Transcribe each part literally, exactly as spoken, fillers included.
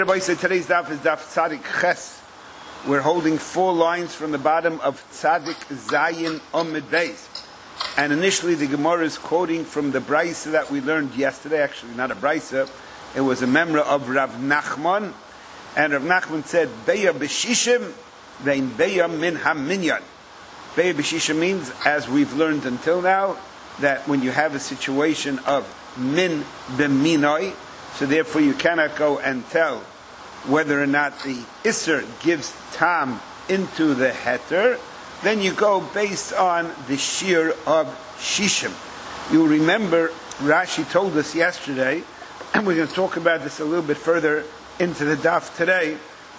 Everybody said today's daf is daf Tzadik Ches. We're holding four lines from the bottom of Tzadik Zayin Amud Beis. And initially the Gemara is quoting from the Brisa that we learned yesterday. Actually, not a Brisa. It was a memra of Rav Nachman. And Rav Nachman said, Beya b'shishim vein beya min haminyan. Beya b'shishim means, as we've learned until now, that when you have a situation of min b'minoi, so therefore you cannot go and tell whether or not the Isser gives tam into the heter, then you go based on the shear of shishim. You'll remember Rashi told us yesterday, and we're going to talk about this a little bit further into the daf today,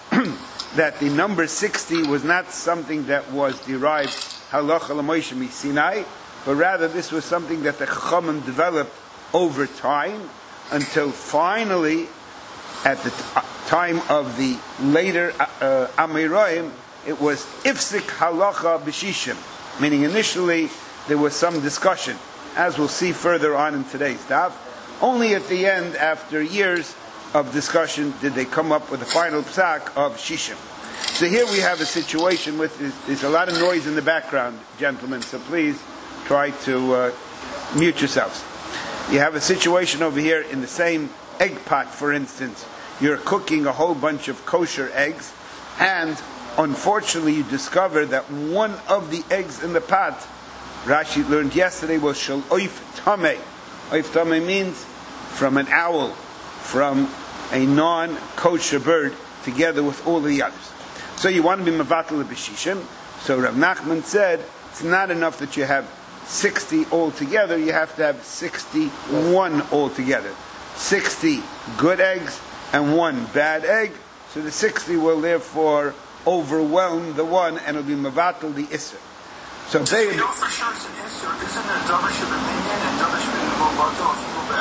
that the number sixty was not something that was derived halacha l'Moshe miSinai, but rather this was something that the Chachamim developed over time, until finally, at the t- time of the later uh, Amoraim, it was Ifsik Halacha B'Shishim, meaning initially there was some discussion, as we'll see further on in today's daf. Only at the end, after years of discussion, did they come up with the final psak of Shishim. So here we have a situation with, there's a lot of noise in the background, gentlemen, so please try to uh, mute yourselves. You have a situation over here in the same egg pot, for instance. You're cooking a whole bunch of kosher eggs, and unfortunately you discover that one of the eggs in the pot, Rashi learned yesterday, was shel oif tameh. Oif tameh means from an owl, from a non-kosher bird, together with all the others. So you want to be mevatel b'shishim. So Rav Nachman said, it's not enough that you have sixty altogether, you have to have sixty-one altogether. sixty good eggs and one bad egg. So the sixty will therefore overwhelm the one and it'll be mevatel the isser. So they... You know for sure it's an isser. Isn't it damash b'minyan and damash b'mevatel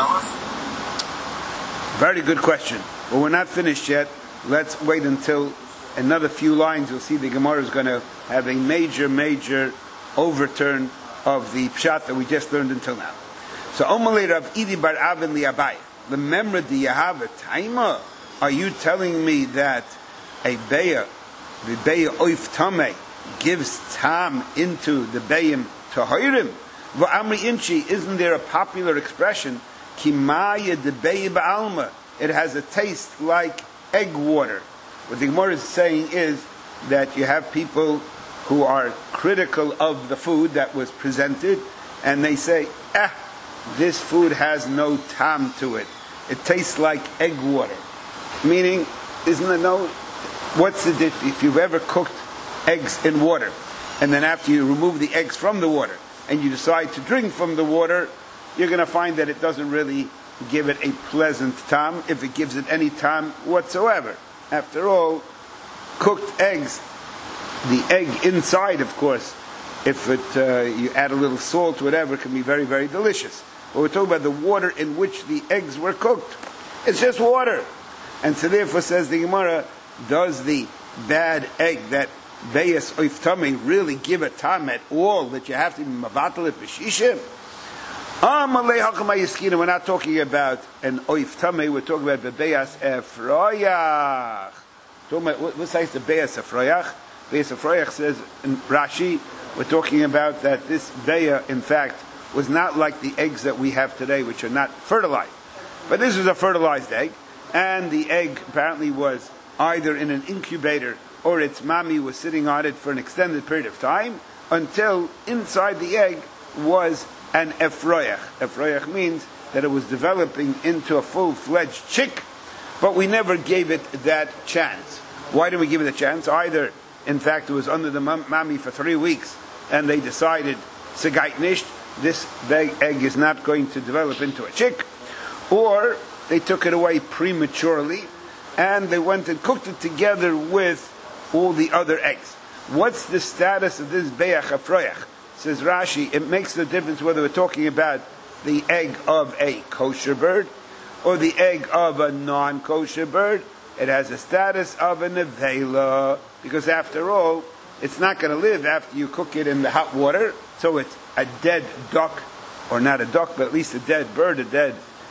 if you Very good question. But we're not finished yet. Let's wait until another few lines. You'll see the Gemara is going to have a major, major overturn of the pshat that we just learned until now. So, Omalei Rav Idi bar Avin li Abai. The memra di Yahava Taima. Are you telling me that a beya, the beya oif tameh, gives tam into the beyim tahirim? V'amri inchi, isn't there a popular expression? Kimaya de beya ba'alma. It has a taste like egg water. What the Gemara is saying is that you have people who are critical of the food that was presented, and they say, eh, this food has no tam to it. It tastes like egg water. Meaning, isn't there no... What's the difference? If you've ever cooked eggs in water, and then after you remove the eggs from the water, and you decide to drink from the water, you're going to find that it doesn't really give it a pleasant tam, if it gives it any tam whatsoever. After all, cooked eggs, the egg inside, of course, if it uh, you add a little salt, whatever, can be very, very delicious. But we're talking about the water in which the eggs were cooked. It's just water. And so therefore, says the Gemara, does the bad egg, that beyas oif tameh, really give a tam at all, that you have to be mevatel it b'shishim? We're not talking about an oif tameh, we're talking about the beyas efroyach. Talking about, what size the beyas efroyach? Beyas efroyach says in Rashi, we're talking about that this beya, in fact, was not like the eggs that we have today, which are not fertilized. But this was a fertilized egg, and the egg apparently was either in an incubator or its mommy was sitting on it for an extended period of time, until inside the egg was an efroyach. Efroyach means that it was developing into a full-fledged chick, but we never gave it that chance. Why didn't we give it a chance? Either, in fact, it was under the mommy for three weeks, and they decided, segait nisht, this egg is not going to develop into a chick, or they took it away prematurely, and they went and cooked it together with all the other eggs. What's the status of this beyach efroyach? Says Rashi, it makes no difference whether we're talking about the egg of a kosher bird or the egg of a non-kosher bird. It has a status of a nevela, because after all, it's not going to live after you cook it in the hot water. So it's a dead duck, or not a duck, but at least a dead bird, a dead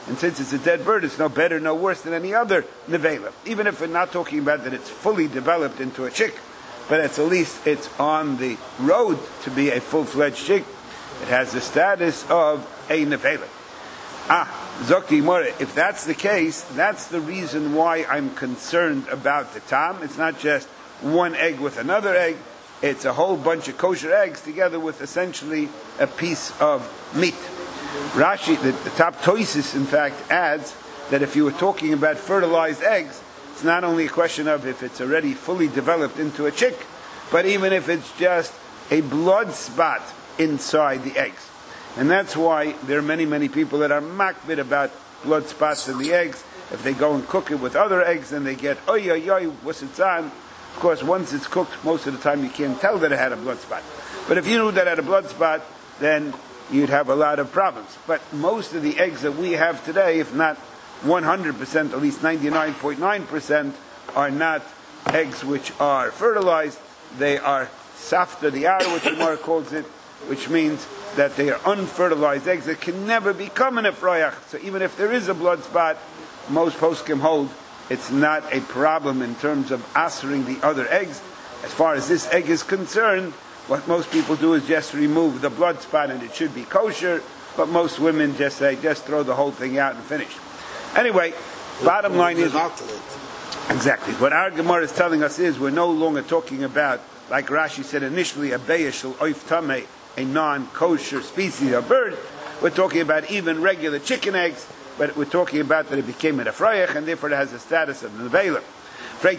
And since it's a dead bird, it's no better, no worse than any other nevela. Even if we're not talking about that it's fully developed into a chick, but at least it's on the road to be a full-fledged chick. It has the status of a nevela. Ah, Zokti Mora, if that's the case, that's the reason why I'm concerned about the tam. It's not just one egg with another egg. It's a whole bunch of kosher eggs together with essentially a piece of meat. Rashi, the, the top Toisis, in fact, adds that if you were talking about fertilized eggs, it's not only a question of if it's already fully developed into a chick, but even if it's just a blood spot inside the eggs. And that's why there are many, many people that are makbid about blood spots in the eggs. If they go and cook it with other eggs, then they get, oy, oy, oy, what's it on? Of course, once it's cooked, most of the time you can't tell that it had a blood spot. But if you knew that it had a blood spot, then you'd have a lot of problems. But most of the eggs that we have today, if not one hundred percent, at least ninety-nine point nine percent, are not eggs which are fertilized. They are safta diara, which the Gemara calls it, which means that they are unfertilized eggs that can never become an efrayach. So even if there is a blood spot, most poskim hold it's not a problem in terms of answering the other eggs. As far as this egg is concerned, what most people do is just remove the blood spot and it should be kosher, but most women just say, just throw the whole thing out and finish. Anyway, bottom line is, exactly, what our Gemara is telling us is we're no longer talking about, like Rashi said initially, a beyashal oif tameh, a non-kosher species of bird. We're talking about even regular chicken eggs, but we're talking about that it became an efrayach, and therefore it has the status of nevela. But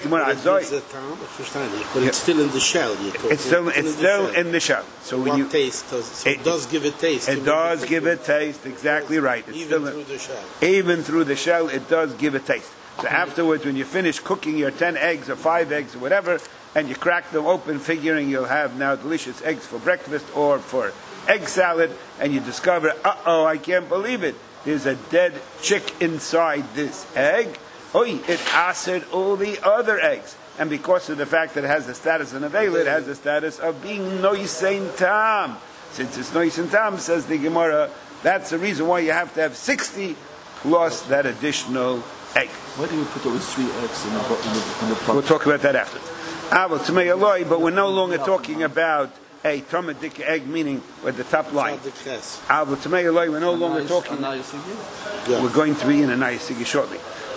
it's still in the shell. It's still, it's it's still in the shell. So when you taste, does, so it, it does give it taste. It does give it taste. Exactly right. It's even still through the shell. Even through the shell, it does give it taste. So afterwards, when you finish cooking your ten eggs or five eggs or whatever, and you crack them open, figuring you'll have now delicious eggs for breakfast or for egg salad, and you discover, uh-oh, I can't believe it. There's a dead chick inside this egg. Oy, it acids all the other eggs. And because of the fact that it has the status of nevela, it has the status of being noisein tam. Since it's noisein tam, says the Gemara, that's the reason why you have to have sixty plus that additional egg. Why do you put those three eggs in the, in the, in the pot? We'll talk about that after. Aval Tumei Eloi, but we're no longer talking about a tomadik egg, meaning with the top line. Aval Tumei Eloi, we're no longer talking. We're going to be in a nayasigi shortly.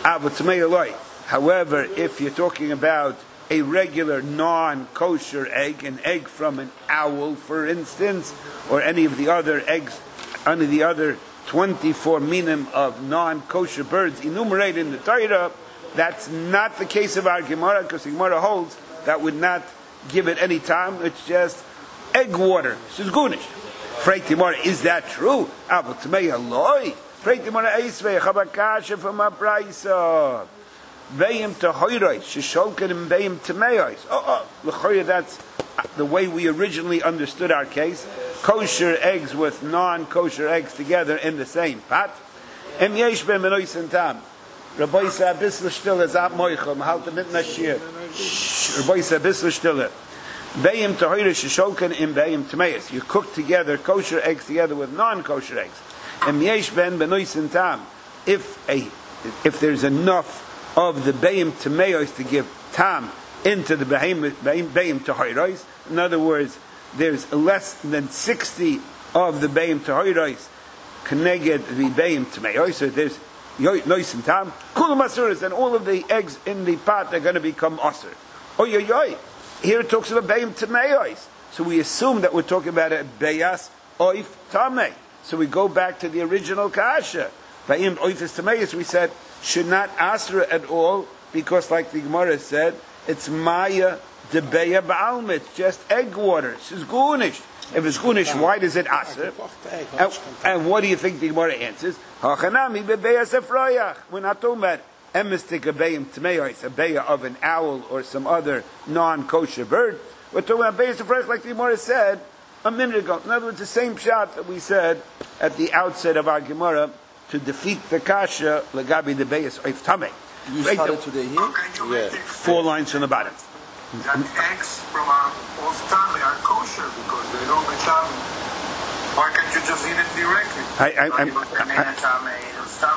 However, if you're talking about a regular non-kosher egg, an egg from an owl, for instance, or any of the other eggs, any of the other twenty-four minim of non-kosher birds enumerated in the Torah, that's not the case of our Gemara, because the Gemara holds that would not give it any time. It's just egg water. It's just gunish. Freit Gemara, is that true? Aval Tumei Eloi. Freit Gemara Eisvei Chabakasha from a brayso. Beim to hoyrois, shesholken and beim to meois. Oh, oh, that's the way we originally understood our case. Kosher eggs with non-kosher eggs together in the same pot. Em yesh ben menois and tam. Rabbi sa bisl stille zat moichel, mahalte mit nashir. Rabbi sa bisl stille. Beim to hoyrois, shesholken and beim to meois. You cook together kosher eggs together with non-kosher eggs. Em yesh ben menois and tam. If a, if there's enough of the Beim Tameos to give tam into the Beim Tahoiros. In other words, there's less than sixty of the Beim Tahoiros connected the Beim Tameos. So there's Nois and Tam. Kulam Asuras, and all of the eggs in the pot are going to become Asur. Oy, oy, oy. Here it talks about Beim Tameos. So we assume that we're talking about a Beyas Oif Tameh. So we go back to the original Kasha. Beim Oifis Tameos, we said, should not asra at all, because like the Gemara said, it's maya debeya ba'alma, it's just egg water. It's just gunish. If it's gunish, why does it asra? And, and what do you think the Gemara answers? Hachanami bebeya sefroyach. We're not talking about emistik abeyim tmeois, a beya of an owl or some other non-kosher bird. We're talking about beya sefroyach, like the Gemara said a minute ago. In other words, the same shot that we said at the outset of our Gemara, to defeat the kasha legabi the beyas oif tameh. You started today here? Yeah. Four lines from the bottom. That eggs from a oif tameh are kosher because they don't become. Why can't you just eat it directly? I, I, I'm, I, I,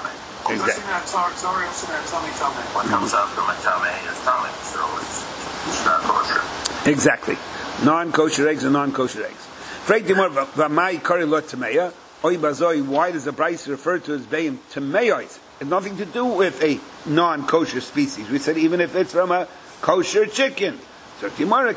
Well, Exactly. isn't that tar- tar- isn't that tummy tummy? What comes out from a tummy is tummy, so it's, it's not kosher. Exactly. Non-kosher eggs are non-kosher eggs. Why does the Bryce refer to as Bayim Tameos? It has nothing to do with a non-kosher species. We said even if it's from a kosher chicken. So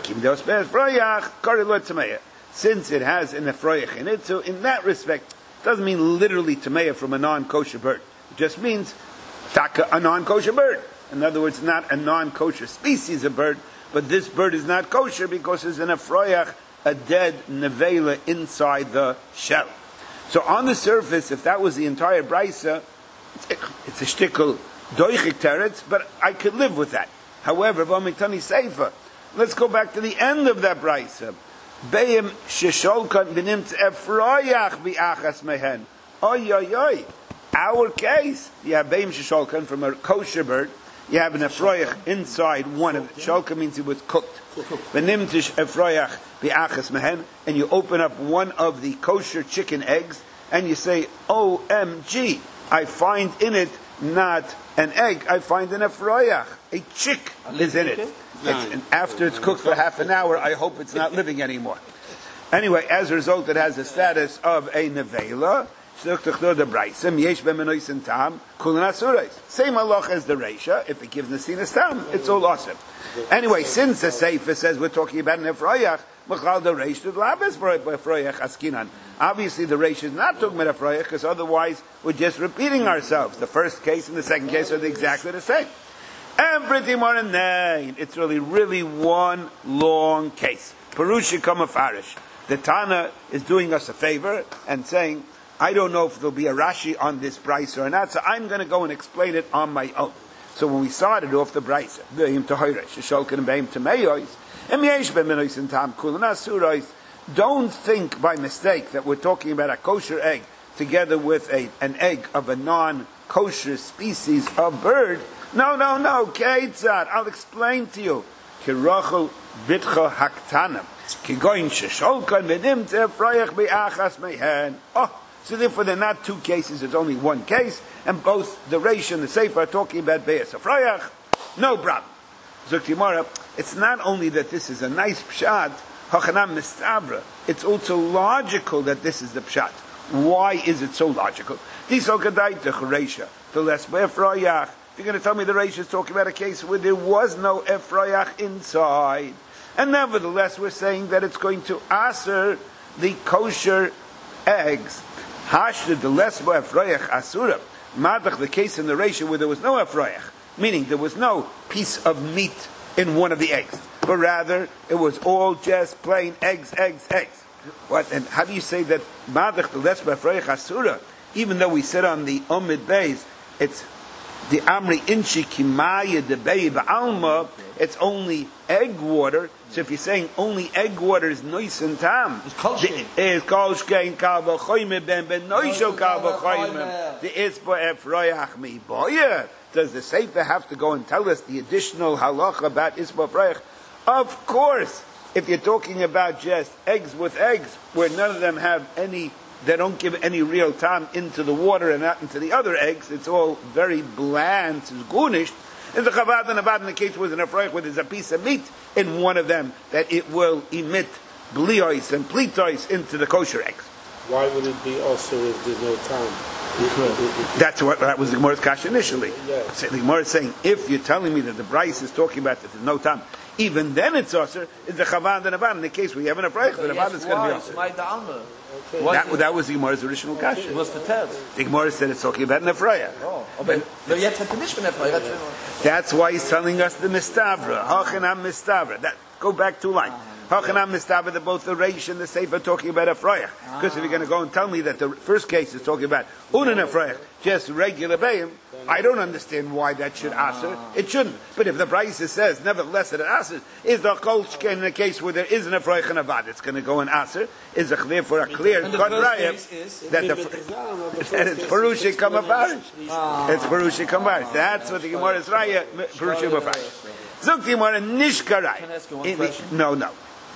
since it has an efroyach in it, so in that respect, it doesn't mean literally Tameya from a non-kosher bird. It just means taka, a non-kosher bird. In other words, not a non-kosher species of bird, but this bird is not kosher because there's an efroyach, a dead nevela inside the shell. So on the surface, if that was the entire brisa, it's a shtickle doichik teretz, but I could live with that. However, v'amitani seifa, let's go back to the end of that brisa. Beim shesholkan benimt efroyach bi'achas mehen. Oy, oy, oy. Our case, you have beim shesholkan from a kosher bird, you have an efroyach inside one of it. Sholka means it was cooked. Benimtish efroyach bi'achas mehen, and you open up one of the kosher chicken eggs, and you say, O M G, I find in it not an egg, I find an efroyach. A chick is in it. It's, and after it's cooked for half an hour, I hope it's not living anymore. Anyway, as a result, it has the status of a nevela. Same halach as the reisha. If it gives nesinas tam, it's all awesome. Anyway, since the sefer says we're talking about an efroyach, obviously the reisha is not talking about efroyach because otherwise we're just repeating ourselves. The first case and the second case are exactly the same. Everything more than nine. It's really, really one long case. Perusha Kamafarish. The Tana is doing us a favor and saying, I don't know if there'll be a Rashi on this price or not, so I'm going to go and explain it on my own. So when we started off the price, don't think by mistake that we're talking about a kosher egg together with a, an egg of a non-kosher species of bird. No, no, no, Keitzad, I'll explain to you. Kirachel bitcha haktanam. Kigoin shesholkan vedim tefrayach be'achas mehen. Oh, so therefore there are not two cases, it's only one case, and both the Reish and the Sefer are talking about be'as afrayach. No problem. Zuktimara, it's not only that this is a nice pshat, hachanam mistabra, it's also logical that this is the pshat. Why is it so logical? Disokadaita Reisha, the less be'afrayach. You're going to tell me the Reish is talking about a case where there was no Efrayach inside. And nevertheless, we're saying that it's going to answer the kosher eggs. Hashda the lesbo Efrayach asura. Madach, the case in the Reish where there was no Efrayach, meaning there was no piece of meat in one of the eggs, but rather it was all just plain eggs, eggs, eggs. What? And how do you say that Madach the lesbo Efrayach asura? Even though we said on the Omid Beis, it's the Amri Inchi Kimaya de Beiba Alma, it's only egg water. So if you're saying only egg water is nois and tam, it's kolshkein kava choyme ben ben noisho kava choyme. The isba efroyach mi boya. Does the Sefer have to go and tell us the additional halacha about isba efroyach? Of course. If you're talking about just eggs with eggs, where none of them have any, they don't give any real time into the water and not into the other eggs. It's all very bland, it's gunish. In the Chabad and Abad, in the case with an Efraich, where there's a piece of meat in one of them, that it will emit bliois and plitois into the kosher eggs. Why would it be also if there's no time? That's what that was the Gemara's kasha initially. Yeah. So the Gemara is saying, if you're telling me that the Bryce is talking about that there's no time, even then it's also is the Chabad and Abad. In the case where you have an Efraich, the Abad is going to be also. That, that was the Gemara's original kasha. It was the test. The Gemara said it's talking about an Efrayah. Oh, but yet had the Mishpan Efrayah. That's why he's telling us the Mistavra. Hachanam Mistavra. That, go back two lines. Hachanam Mistavra, that both the Reish and the Sefer are talking about Efrayah. Because if you're going to go and tell me that the first case is talking about Unan Efrayah, just regular Bayim, I don't understand why that should answer. It shouldn't. But if the Brisa says, nevertheless, that it answers, is the Kolshke in a case where there is an Efrayah and Avad, it's going to go and answer, is a clear for a clear cut raya that the that it's Perusha Kamafarish. It's Perusha Kamafarish. That's what the Gemara is raya, Perusha Kamafarish. Zuk the Gemara Nishkarai. No, no.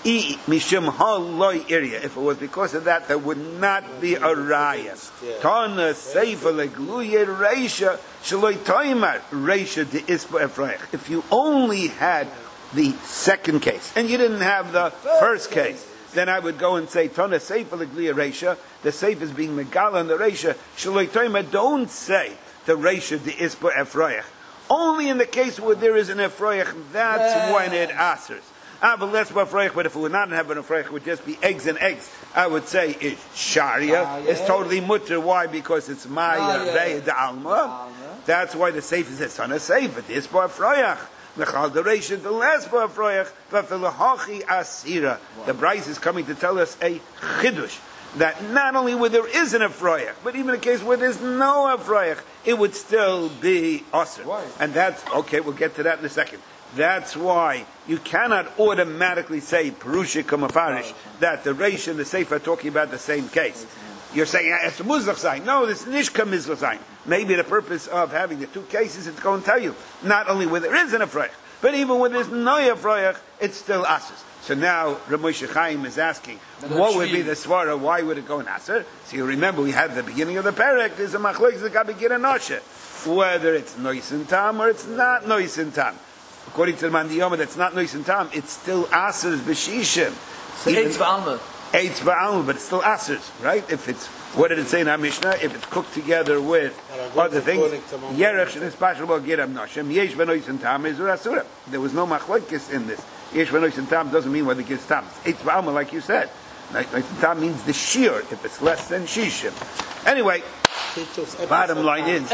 I mishum haloi area. If it was because of that, there would not be a raya. Tana seifa legluye reisha shaloi toimar reisha de ispa efrayach. If you only had the second case and you didn't have the first case, then I would go and say Tana seifa legluye reisha. The seif is being megala on the reisha shaloi toimar. Don't say the reisha de ispa efrayach. Only in the case where there is an efrayach, that's when it asers. Ah, but less b'afreich. But if it would not have an afreich, it would just be eggs and eggs. I would say it's sharia. Ah, yeah. It's totally mutter. Why? Because it's maya ah, yeah. de alma. That's why the seif is a son of seif. It is b'afreich. Mechal dereisha the less b'afreich. V'filahachi asira. The Bryce is coming to tell us a chidush that not only where there is an afreich, but even in a case where there's no afreich, it would still be asr. Why? And that's okay. We'll get to that in a second. That's why you cannot automatically say Perusha Kamafarish that the Reish and the Seif are talking about the same case. You're saying it's a Muzlach sign. No, this Nishka Mizlach sign. Maybe the purpose of having the two cases is to go and tell you not only where there is an Afrayach, but even when there's no Afrayach, it's still Asr. So now Ramoshe Chaim is asking, what would be the Svara? Why would it go in Asr? So you remember we had the beginning of the Perek. There's a Machlokes that got begin and Noshe. Whether it's Noisin Tam or it's not Noisin Tam. According to the Mandiyoma, that's not Nois and Tam. It's still Asers B'Shishim. So Eitz Ba'alma. Eitz Ba'alma, but it's still Asers, right? If it's, what did it say in our Mishnah? If it's cooked together with other things, Yerech Sh'nes Pashal Bo Geram Noshem, Yesh B'Nois and Tam is Urasura. There was no Machlokes in this. Yesh B'Nois and Tam doesn't mean whether it gives Tam. Eitz Ba'alma, like you said. Nois and Tam means the shear, if it's less than Shishim. Anyway, bottom line is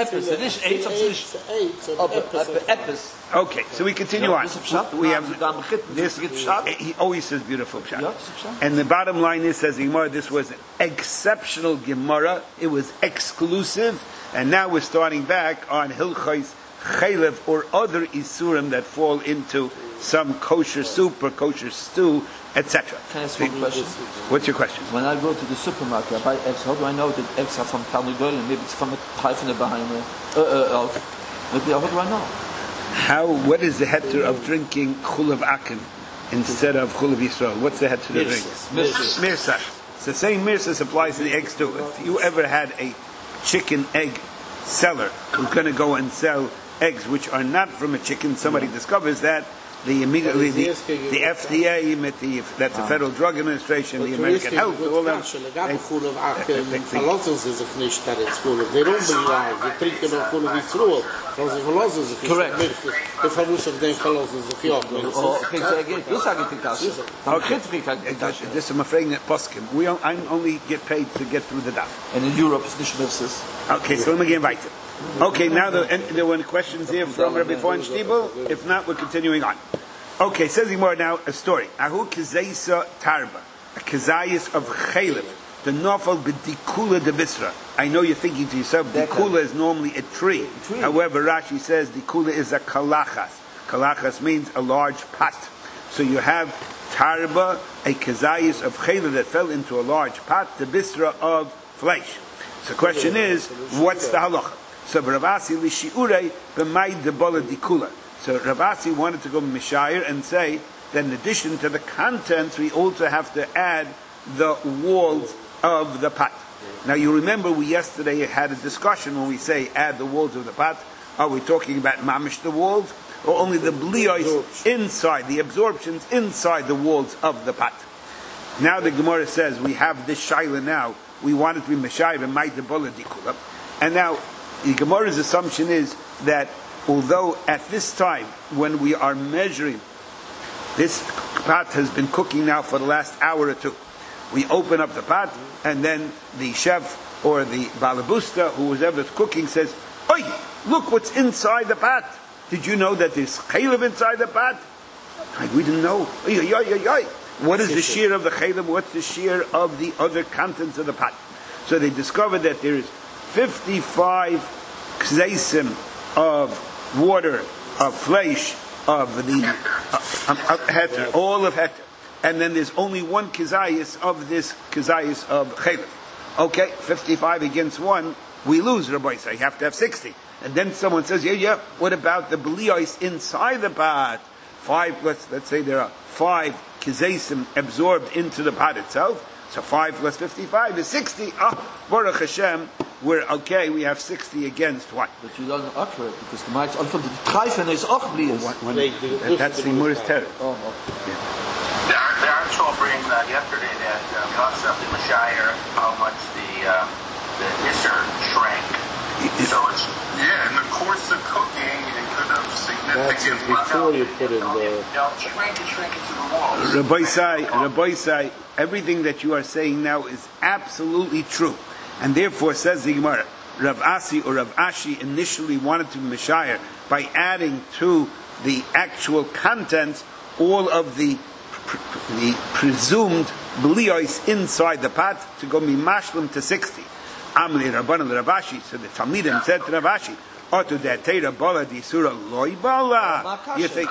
okay, so we continue on. We have this. He always says beautiful pshat, and the bottom line is, says Gemara, this was an exceptional Gemara. It was exclusive, and now we're starting back on Hilchos Chaylev or other isurim that fall into some kosher soup or kosher stew, et cetera. Can I ask you a question? What's your question? When I go to the supermarket, I buy eggs. How do I know that eggs are from Tarnugol? Maybe it's from a type in the Bahama. Uh, uh, uh, maybe, how do I know? How? What is the heter of drinking chulav akin instead of chulav Yisrael? What's the heter of drinking? Mirsach. It's the same mirsach applies to the eggs too. If you ever had a chicken egg seller who's going to go and sell eggs which are not from a chicken, somebody yeah. discovers that. The immediately the, the F D A, the, that's the Federal Drug Administration, the American Health, all them. They full of Falosas is a nicht that it's full of. They don't believe. They drink it full of Yisroel. Because the Falosas is correct. The Falus of them Falosas is a field. Oh, okay. So again, you say it. Okay. This I'm afraid that poskim. We I only get paid to get through the daf. And in Europe, it's nicht nurses. Okay, so let me get invited. Okay, now the, and there were questions here from Rabbi Feinstiebel. If not, we're continuing on. Okay, says more now a story. Ahu Kazaisa Tarba, a Kazayas of Chaylev, the Nofal B'Dikula de Bisra. I know you're thinking to yourself, Dikula is normally a tree. tree. However, Rashi says Dikula is a kalachas. Kalachas means a large pot. So you have Tarba, a Kazayas of Chaylev that fell into a large pot, the Bisra of flesh. So the question is, what's the halacha? So Ravasi Lishiure b'may debola dikula. So Ravasi wanted to go Mishayir and say that in addition to the contents, we also have to add the walls of the pot. Now you remember we yesterday had a discussion when we say add the walls of the pot. Are we talking about mamish the walls, or only the bliyos inside, the absorptions inside the walls of the pot? Now the Gemara says we have this shaila now. We want it to be Mishayir b'may debola dikula, and now. The Gemara's assumption is that although at this time, when we are measuring, this pot has been cooking now for the last hour or two. We open up the pot, and then the chef or the balabusta, who was ever cooking, says, "Oi, look what's inside the pot. Did you know that there's chaylev inside the pot?" Like, we didn't know. Oy, oy, oy, oy, oy. What is the shear of the chaylev? What's the shear of the other contents of the pot? So they discovered that there is fifty-five kzeisim of water, of flesh, of the uh, of heter, all of heter. And then there's only one kizayis of this kizayis of chaylev. Okay, fifty-five against one, we lose, Rabbi Yisrael. You have to have sixty. And then someone says, yeah, yeah, what about the bliyos inside the pot? Five, let's, let's say there are five kizesim absorbed into the pot itself. So five plus fifty-five is sixty. Ah, Baruch Hashem, we're okay. We have sixty against what? But you don't accurate because the marks from the treifen is auch blies. That's the Mur's terror. Oh, oh. The, the actual bring uh, yesterday that uh, we also have the Mashire, how much the uh, the Isser shrank. So it's Yeah, in the course of cooking, it could have That's significantly. before you put in the... no, shrink and shrink into the walls. Rabbi Sai, Rabbi Sai, everything that you are saying now is absolutely true. And therefore, says the Gemara, Rav Asi or Rav Ashi initially wanted to be Mashire by adding to the actual contents all of the the presumed bliyos inside the pot to go mimashlim to sixty. Amli Rabbanan Rav Ashi, so the Talmidim said to Rav Ashi, Oto de'atera bala disura loy bala. You think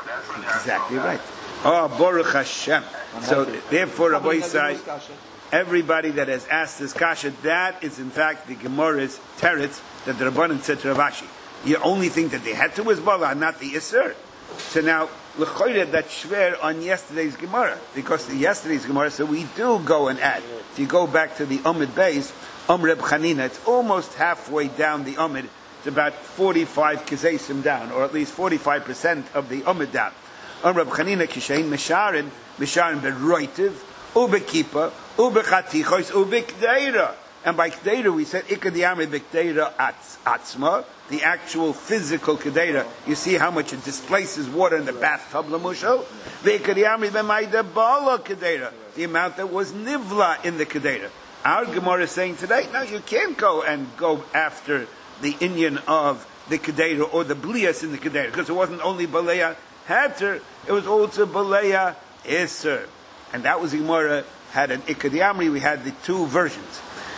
exactly right. Oh, Baruch Hashem. So therefore, Rabbi Sai, everybody that has asked this kasha, that is in fact the Gemara's teretz that the Rabbanan said to Rav Ashi. You only think that they had to was bala, not the Isser. So now, l'choyre that shver on yesterday's Gemara, because the yesterday's Gemara, so we do go and add. If you go back to the Amid base, Am Reb Chanina, it's almost halfway down the Amid. It's about forty-five kizesim down, or at least forty-five percent of the Amid down. Am Reb Chanina kishein mesharin, mesharin beroitiv, ubekipa, ubechatichos, ubekdeira. And by kdeira we said ikadiyami bekdeira atzma, the actual physical kdeira. You see how much it displaces water in the bathtub, lamushel. Veikadiyami b'mayda bala kdeira, the amount that was nivla in the kdeira. Our Gemara is saying today, no, you can't go and go after the Indian of the Kedera or the Blias in the Kedera, because it wasn't only Baleya Hatter, it was also Baleya Isser. And that was the Gemara had an Ikadiyamri, we had the two versions.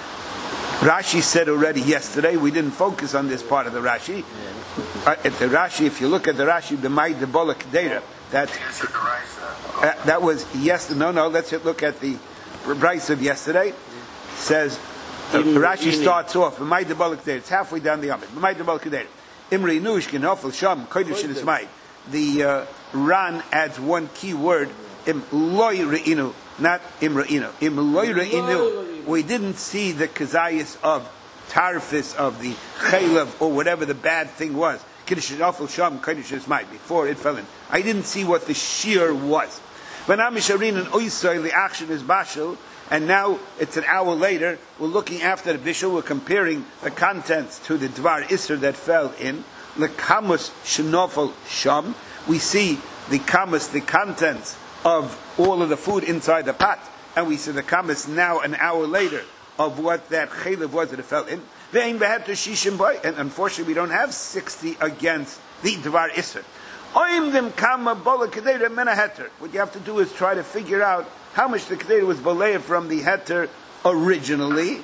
Rashi said already yesterday, we didn't focus on this part of the Rashi. Uh, at the Rashi, if you look at the Rashi, the May de Bola Kedera, that, uh, that was yes, no, no, let's look at the Bryce of yesterday. Says uh, Rashi starts off it's halfway down the Amid. The uh, Ran adds one key word, im loy re'inu, not im re'inu. Im loy re'inu. We didn't see the kazayas of tarfis of the chaylev or whatever the bad thing was. Before it fell in, I didn't see what the shear was. The action is bashel. And now it's an hour later, we're looking after the bishul, we're comparing the contents to the dvar isser that fell in. The kamus shenofel sham. We see the kamus, the contents of all of the food inside the pot. And we see the kamus now an hour later of what that chaylev was that it fell in. And unfortunately we don't have sixty against the dvar isser. What you have to do is try to figure out how much the Kedera was Baleya from the Heter originally.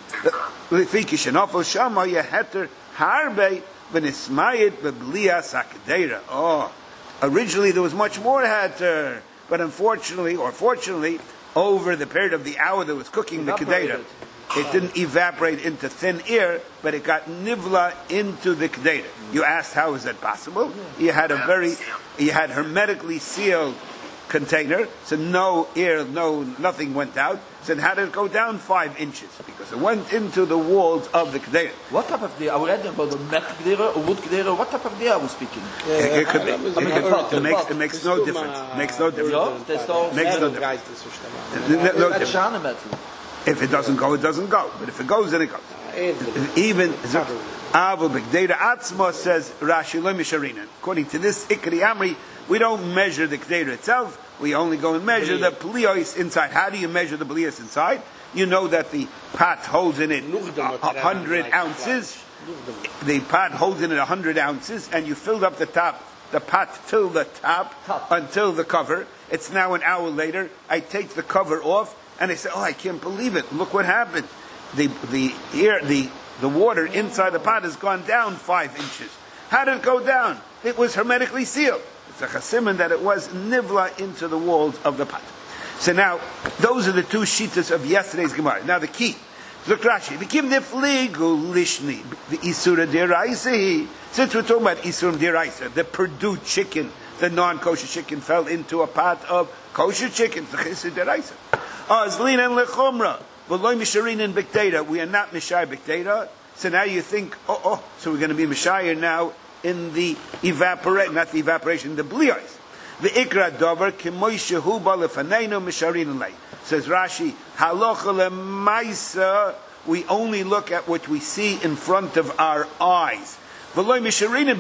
Oh, originally there was much more Heter, but unfortunately, or fortunately, over the period of the hour that was cooking the Kedera, it didn't evaporate into thin air, but it got nivla into the Kedera. You asked how is that possible? You had a very, you had hermetically sealed container, so no air, no nothing went out. So how did it go down five inches? Because it went into the walls of the Kedera. What type of deer? Are we reading about the mat Kedera or wood Kedera? What type of deer are we speaking? Yeah, it, it, could be. It, it, it makes, it makes no difference. It makes no difference. Makes no difference. If it doesn't go, it doesn't go. But if it goes, then it goes. Even Avu B'Kedera Atzma says Rashi Lo Misharina. According to this Ikri Amri, we don't measure the Kedera itself. We only go and measure the Plios inside. How do you measure the Plios inside? You know that the pot holds in it a hundred ounces. The pot holds in it a hundred ounces, and you filled up the top. The pot filled the top, top until the cover. It's now an hour later. I take the cover off, and I say, "Oh, I can't believe it! Look what happened. The the air, the the water inside the pot has gone down five inches. How did it go down? It was hermetically sealed. It's a chasimin that it was nivla into the walls of the pot. So now, those are the two shitas of yesterday's Gemara. Now the key. Look, Rashi. V'kim nefligu lishni the isura deraisa. Since we're talking about isurim deraisa, the Purdue chicken the non-kosher chicken fell into a pot of kosher chicken. The chesed deraisa. Azlin and lechumra, v'loy misharin and b'ktera. We are not mishai b'ktera. So now you think, oh, oh, so we're going to be mishayir now in the evaporate, not the evaporation, the bliyos. The ikra dover k'moishe hu ba lefaneinu misharin lei. Says Rashi, halacha lemaisa. We only look at what we see in front of our eyes. We're not mishayir.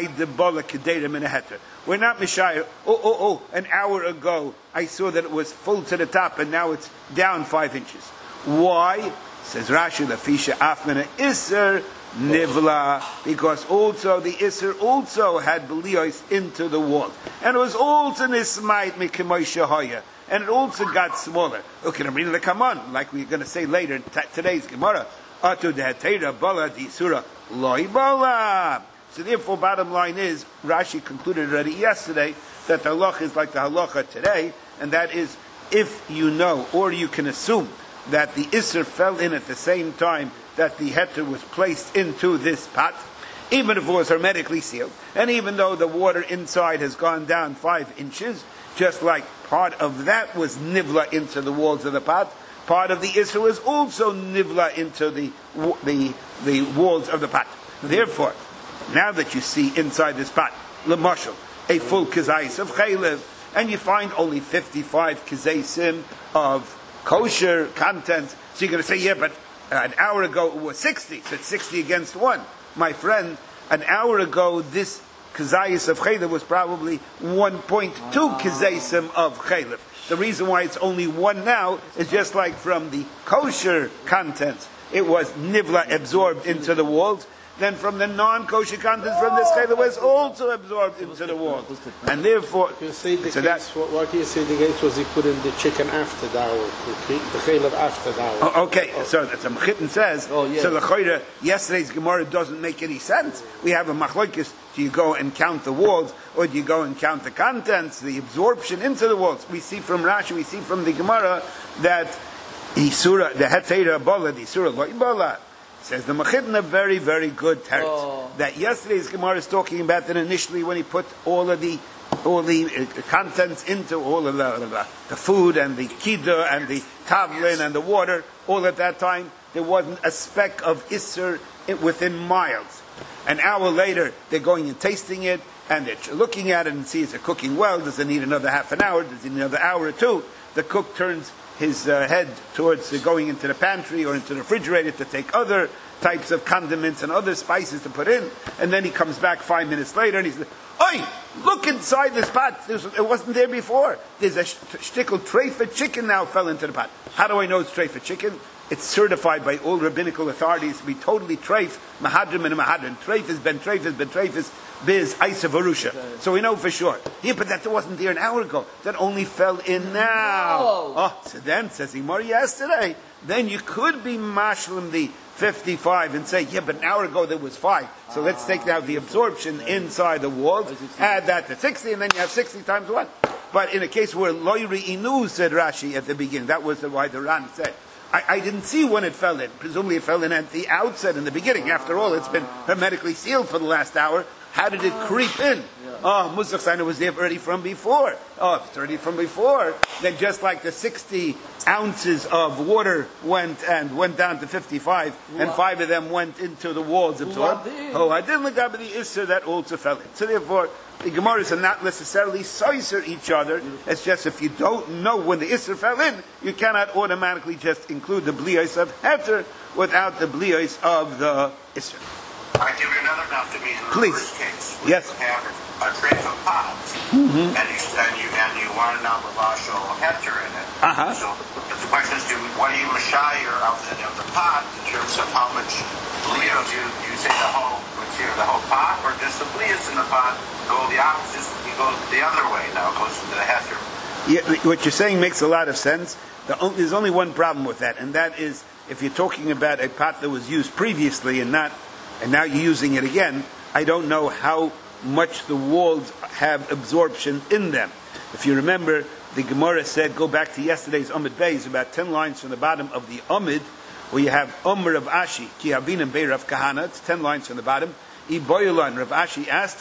Oh, oh, oh, an hour ago I saw that it was full to the top and now it's down five inches. Why? Says Rashi, Lafisha Afmana Isser Nivla, because also the Isser also had Belios into the wall. And it was also Nismait Mikimoy Shahaya. And it also got smaller. Okay, I'm reading the Kaman, like we're going to say later in t- today's Gemara. Atu dehatera bala di surah loy bala. So therefore, bottom line is, Rashi concluded already yesterday that the halacha is like the halacha today, and that is, if you know, or you can assume, that the Isser fell in at the same time that the heter was placed into this pot, even if it was hermetically sealed, and even though the water inside has gone down five inches, just like part of that was nivla into the walls of the pot, part of the Isser was also nivla into the, the, the walls of the pot. Therefore, now that you see inside this pot, l'mashal, a full kazais of chaylev, and you find only fifty-five kazaisim of kosher content, so you're going to say, yeah, but an hour ago it was sixty, so it's sixty against one. My friend, an hour ago this kazais of chaylev was probably one point two kazaisim of chaylev. The reason why it's only one now is just like from the kosher content, it was nivla absorbed into the walls. Then from the non-kosher content from this chaylev was also absorbed into the walls. And therefore, you say the so case, what, what you say the case was he put in the chicken after the hour, the chaylev after the hour. Oh, okay, oh. So that's a Mechitten says, oh, yeah. So the chaylev, yesterday's Gemara doesn't make any sense. We have a machlokes, do you go and count the walls, or do you go and count the contents, the absorption into the walls? We see from Rashi, we see from the Gemara, that the surah, the hetera bala, the surah loy bala, says the Mechitten a very, very good teretz. Oh. That yesterday's Gemara is talking about that initially when he put all of the all the uh, contents into all of the, uh, the food and the kidduh and the tavlin and the water, all at that time, there wasn't a speck of Isser within miles. An hour later, they're going and tasting it, and they're looking at it and see is it cooking well, does it need another half an hour, does it need another hour or two? The cook turns his uh, head towards uh, going into the pantry or into the refrigerator to take other types of condiments and other spices to put in, and then he comes back five minutes later and he says, "Oi, look inside this pot. There's, it wasn't there before. There's a shtickle treifa chicken now fell into the pot." How do I know it's treifa chicken? It's certified by all rabbinical authorities to be totally treif, mahadrim and mahadrim. Treif is ben treif is ben treif is biz isa varusha. So we know for sure. Yeah, but that wasn't there an hour ago. That only fell in now. Whoa. Oh, so then, says Imar yesterday, then you could be mashlim the fifty-five and say, yeah, but an hour ago there was five. So ah, let's take now the absorption inside the walls, add that to sixty, and then you have sixty times one. But in a case where loyri inu, said Rashi at the beginning, that was why the Ran said, I, I didn't see when it fell in. Presumably it fell in at the outset, in the beginning. After all, it's been hermetically sealed for the last hour. How did it creep in? Oh, Musach Sainer was there already from before. Oh, if it's already from before, then just like the sixty ounces of water went and went down to fifty-five, and five of them went into the walls absorbed. Oh, I didn't look up at the Isser that also fell in. So therefore, the Gemaras are not necessarily soiser each other. It's just if you don't know when the Isser fell in, you cannot automatically just include the Bliyos of Heter without the Bliyos of the Isser. I give you another naftamine in the Please. first case. Yes. You have a tray of pots, mm-hmm. and, you, and, you, and you want to know lavasho heter in it. Uh-huh. So the question is, do, what do you mashayir out of the pot in terms of how much bliyos? Do you, do you say the whole, let's hear the whole pot, or just the bliyos in the pot go the opposite, you go the other way now, it goes into the heter? Yeah, what you're saying makes a lot of sense. The only, there's only one problem with that, and that is if you're talking about a pot that was used previously and not and now you're using it again, I don't know how much the walls have absorption in them. If you remember, the Gemara said, go back to yesterday's Amid Beis, about ten lines from the bottom of the Amid, where you have Omer of Ashi, Ki Avinam Bei Rav Kahana, it's ten lines from the bottom. Iboyulan, Rav Ashi asked us,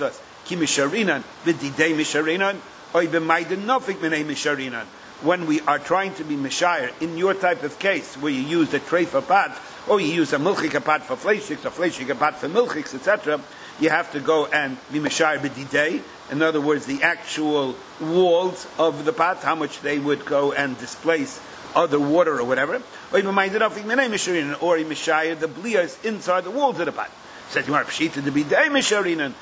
ki misharinan v'didei misharinan oy b'maiden nofik minei misharinan. When we are trying to be mishayir, in your type of case, where you use a treifa pot, or you use a milchik pot for fleishiks, a fleishik pot for milchiks, et cetera, you have to go and be mishayir b'didei. In other words, the actual walls of the pot, how much they would go and displace other water or whatever. Or you might or you mishayir the blias inside the walls of the pot. Said you are pshita to be day misharinan.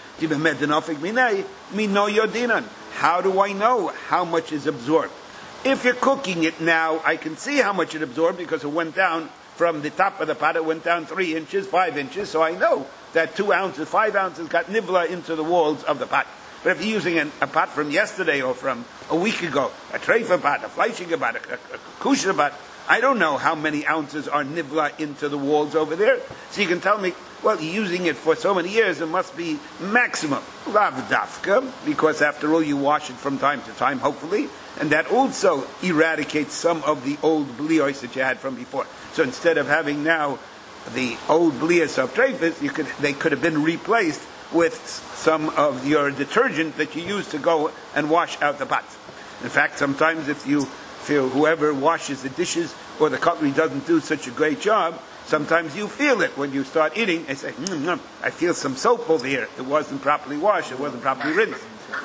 How do I know how much is absorbed? If you're cooking it now, I can see how much it absorbed because it went down from the top of the pot. It went down three inches, five inches. So I know that two ounces, five ounces got nivla into the walls of the pot. But if you're using an, a pot from yesterday or from a week ago, a treifa pot, a fleishig pot, a, a, a kusher pot, I don't know how many ounces are nivla into the walls over there. So you can tell me, well, you're using it for so many years, it must be maximum. Lav dafka, because after all you wash it from time to time, hopefully, and that also eradicates some of the old blios that you had from before. So instead of having now the old blios of treifas, you could, they could have been replaced with some of your detergent that you use to go and wash out the pots. In fact, sometimes if you feel whoever washes the dishes or the cutlery doesn't do such a great job, sometimes you feel it when you start eating and say, mm, mm, I feel some soap over here. It wasn't properly washed. It wasn't properly rinsed.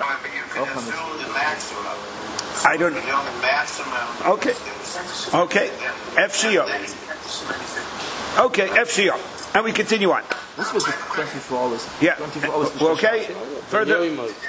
I don't know. Okay. Okay. F C O. Okay, F C O. And we continue on. This was a twenty-four hours. Yeah. twenty-four hours. Okay. Further.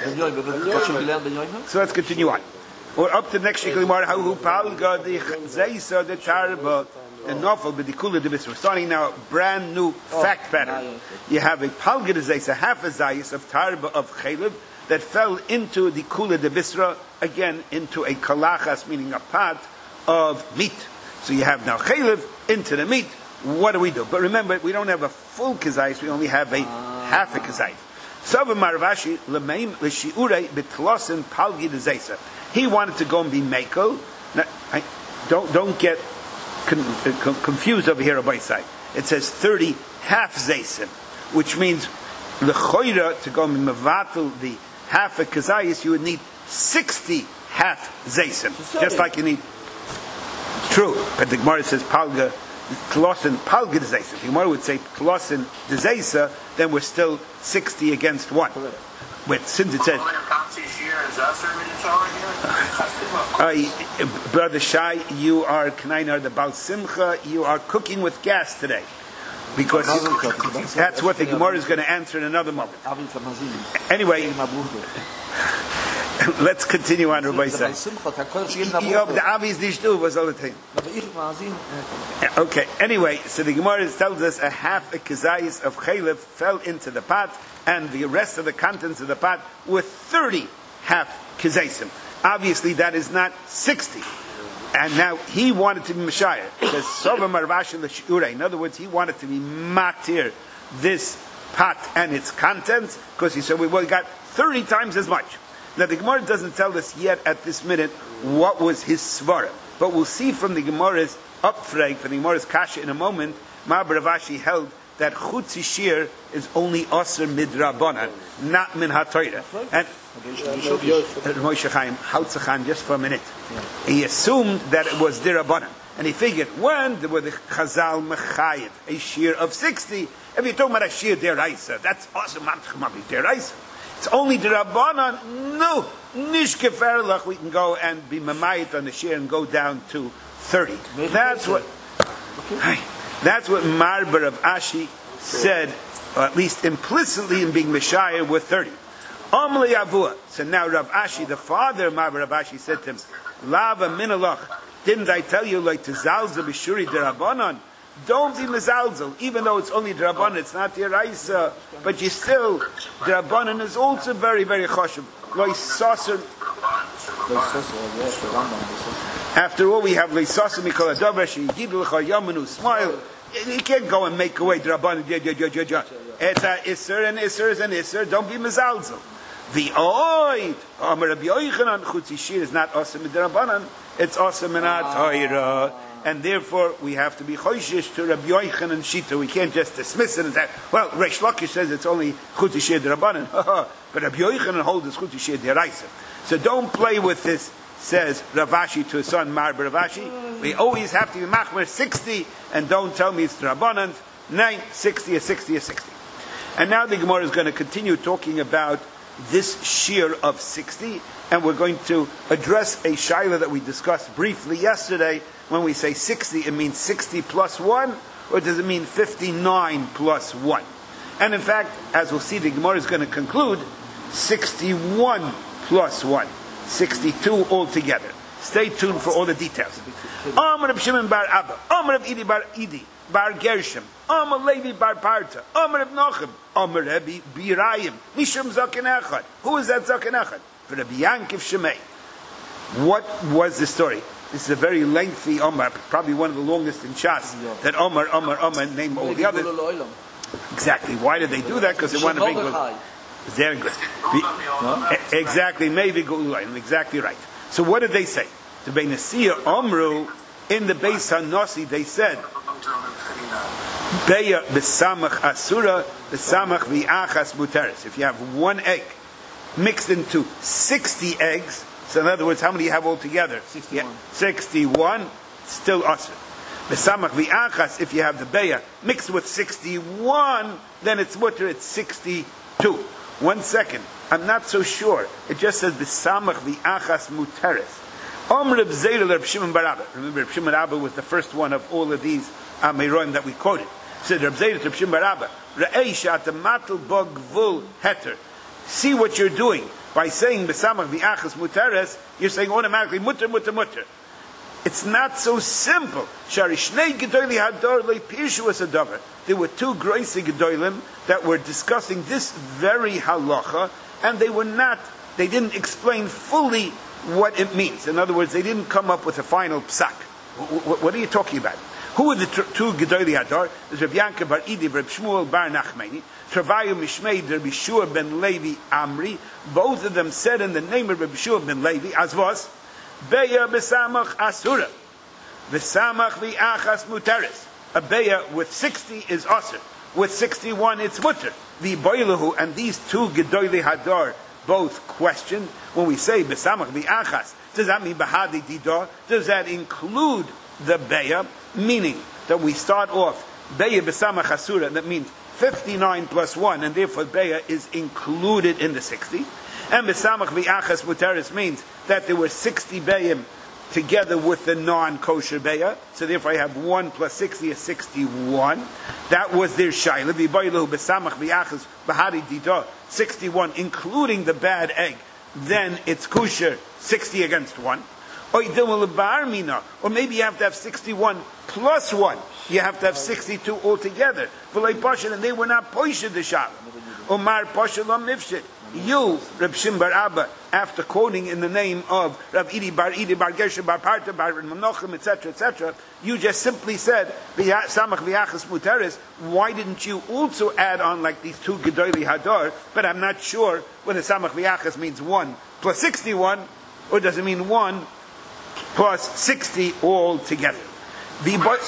So let's continue on. We're up to next shikli mar how palga the zeisa the charba the novel but the kula de We're starting now a brand new fact pattern. You have a palga de zeisa, half a zayis of tarba of chaylev that fell into the kula de bisra, again into a kalachas, meaning a pot of meat. So you have now chaylev into the meat. What do we do? But remember, we don't have a full kazayis, we only have a half a kazayis. Sova Marvashi lemeim l'shiurei betlosin palgi de zeisa. He wanted to go and be mekel. Now, I, don't don't get con, con, confused over here on my side. It says thirty half zaysim, which means lechoira to go and mevatel the half a kazayis, you would need sixty half zaysim, just like you need. True, but the Gemara says palga. Klosin palga de zeisa. If the Gemara would say klosin de zeisa, then we're still sixty against one. With since it says, uh, brother Shai, you are Knainar the Baal Simcha. You are cooking with gas today, because that's what the Gemara is going to answer in another moment. Anyway. Let's continue on, Rabbi Say. The Avi is nicht du, was soll it Okay, anyway, so the Gemara tells us a half a kazayis of chaylev fell into the pot, and the rest of the contents of the pot were thirty half kazaysim. Obviously, that is not sixty. And now he wanted to be Messiah. Says Sova Marvash l'shiurei. In other words, he wanted to be matir this pot and its contents, because he said we well, got thirty times as much. Now the Gemara doesn't tell us yet at this minute what was his svara, but we'll see from the Gemara's upfrag, from the Gemara's kasha in a moment. Mar Ravashi held that chutzi shir is only aser midrabanan, not min ha'torah. And Moshe Chaim, Hautzachan, just for a minute, he assumed that it was dirabanan, and he figured when there were the Chazal mechayev a shir of sixty, if you're talking about a shir deraisa, that's awesome, deraisa. It's only the Rabbanan. No, nish keferlach. We can go and be mamayit on the shir and go down to thirty. That's what. That's what Marbar of Ashi said, or at least implicitly in being Messiah, with thirty. Amli Avua. So now Rav Ashi, the father of Marbar of Ashi, said to him, Lava minalach. Didn't I tell you like to zalza b'shuri derabanan? Don't be mezalzel, even though it's only drabanan, it's not deraisa, but you still, drabanan is also very, very choshev. Loisaser. After all, we have loisaser mikol adavar sheyigidu l'cha yamanu, smile. You can't go and make away drabanan. It's a iser and iser is an iser. Don't be mezalzel. The oid, Amar Rabbi Yochanan, chutzi shir is not awesome in drabanan. It's awesome in our Torah. and therefore we have to be choishish to Rabbi Yochanan and Shita. We can't just dismiss it and say, well, Reish Lakish says it's only chut yishir d'Rabbanan, but Rabbi Yochanan holds it's chut yishir d'Oraisa. So don't play with this, says Rav Ashi to his son Mar Rav Ashi. We always have to be machmer sixty, and don't tell me it's d'Rabbanan. Nine, sixty, a sixty, a sixty. And now the Gemara is going to continue talking about this shear of sixty, and we're going to address a shaila that we discussed briefly yesterday. When we say sixty, it means sixty plus one, or does it mean fifty-nine plus one? And in fact, as we'll see, the Gemara is going to conclude sixty-one plus one, sixty-two altogether. Stay tuned for all the details. Amar Reb Shimon bar Abba, Amar Reb Idi bar Idi, bar Gershom, Amar Levi bar Parta, Amar Reb Nachum, Amar Rebbe Birayim, Mishum Zaken Echad. Who is that Zaken Echad? For Rabbi Yankiv Shemei. What was the story? This is a very lengthy Omar, probably one of the longest in Shas, that Omar, Omar, Omar, name all the others. Exactly. Why did they do that? Because they want to bring good. Very good. Exactly. Maybe Gululayim. Exactly right. So what did they say? The Beinasiya Omru, in the Beis HaNasi, they said, Beya b'samach asura, b'samach v'achas muteris. If you have one egg mixed into sixty eggs, so in other words, how many do you have altogether? sixty-one. Yeah, sixty-one, still asur. B'samach v'achas, if you have the beya mixed with sixty-one, then it's muter, it's sixty-two. One second, I'm not so sure. It just says b'samach v'achas muteris. Om Reb Zera Reb Shimon bar Abba. Remember, Reb Shimon bar Abba was the first one of all of these Ameroim that we quoted. Said Reb Zera Reb Shimon bar Abba, Re'ei she'ata matel bo gvul heter. See what you're doing. By saying b'samach v'achas muteres, you're saying automatically muter, muter, muter. It's not so simple. Sharishnei gedoili hador lo pirshu as a davar. There were two groisi gedolim that were discussing this very halacha, and they were not, they didn't explain fully what it means. In other words, they didn't come up with a final psak. What are you talking about? Who are the two Gedolei Hadar? There's Reb Yankiv bar Idi, Reb Shmuel bar Nachmani, Travayu Mishmei, Reb Yeshua ben Levi Amri. Both of them said in the name of Reb Yeshua ben Levi, as was, Beya b'samach asura, v'samach v'achas muteris. A beya with sixty is asur, with sixty-one it's muter. V'boilahu, and these two Gedolei Hadar both question, when we say b'samach v'achas, does that mean b'hadi dida? Does that include the beya? Meaning that we start off beya b'samach asura, that means fifty-nine plus one, and therefore beya is included in the sixty. And b'samach v'achas muteris means that there were sixty beyim together with the non-kosher beya, so therefore I have one plus sixty is sixty-one. That was their shayla. V'boilahu b'samach v'achas b'hadi dida, sixty-one, including the bad egg. Then it's kosher, sixty against one. Or maybe you have to have sixty-one plus one. You have to have sixty-two altogether. And they were not poished the shab. Omar Pashalam Nifshit. You, Reb Shimon bar Abba, after quoting in the name of Rav Idi bar Idi bar Gershom bar Parta bar Menachem, et cetera, et cetera, you just simply said Samach v'achas muteris. Why didn't you also add on like these two Gedolei Hadar? But I'm not sure whether Samach v'achas means one plus sixty-one, or does it mean one plus sixty all together? The boy,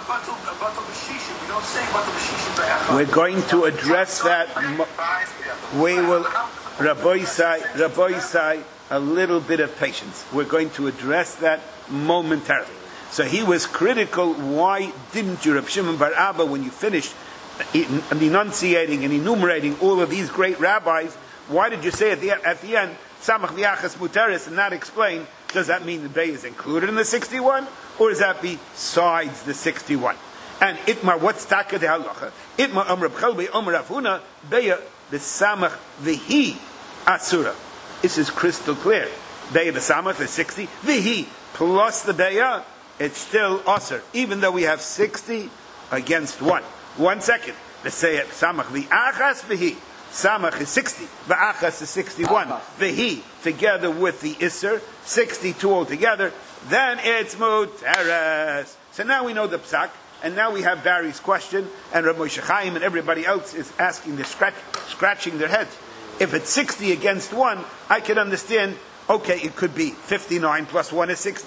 we're going to address that. We will, Rabbi Sai, Rabbi Sai, a little bit of patience. We're going to address that momentarily. So he was critical. Why didn't you, Reb Shimon bar Abba, when you finished enunciating and enumerating all of these great rabbis, why did you say at the at the end Samach v'achas muteris and not explain? Does that mean the bay is included in the sixty-one, or does that besides the sixty-one? And itmar, what's taka de halacha? Itmar amr b'chelbei amr avuna beya b'samach v'hi asura. This is crystal clear. Beya b'samach is sixty. V'hi plus the beya, it's still asur, even though we have sixty against one. One second. Let's say b'samach v'achas v'hi. Samach is sixty, v'achas is sixty-one. V'hi together with the iser, sixty-two altogether. Then it's muteres. So now we know the psak. And now we have Barry's question, and Rav Moshe Chaim and everybody else is asking, they're scratch, scratching their heads. If it's sixty against one, I can understand, okay, it could be fifty-nine plus one is sixty,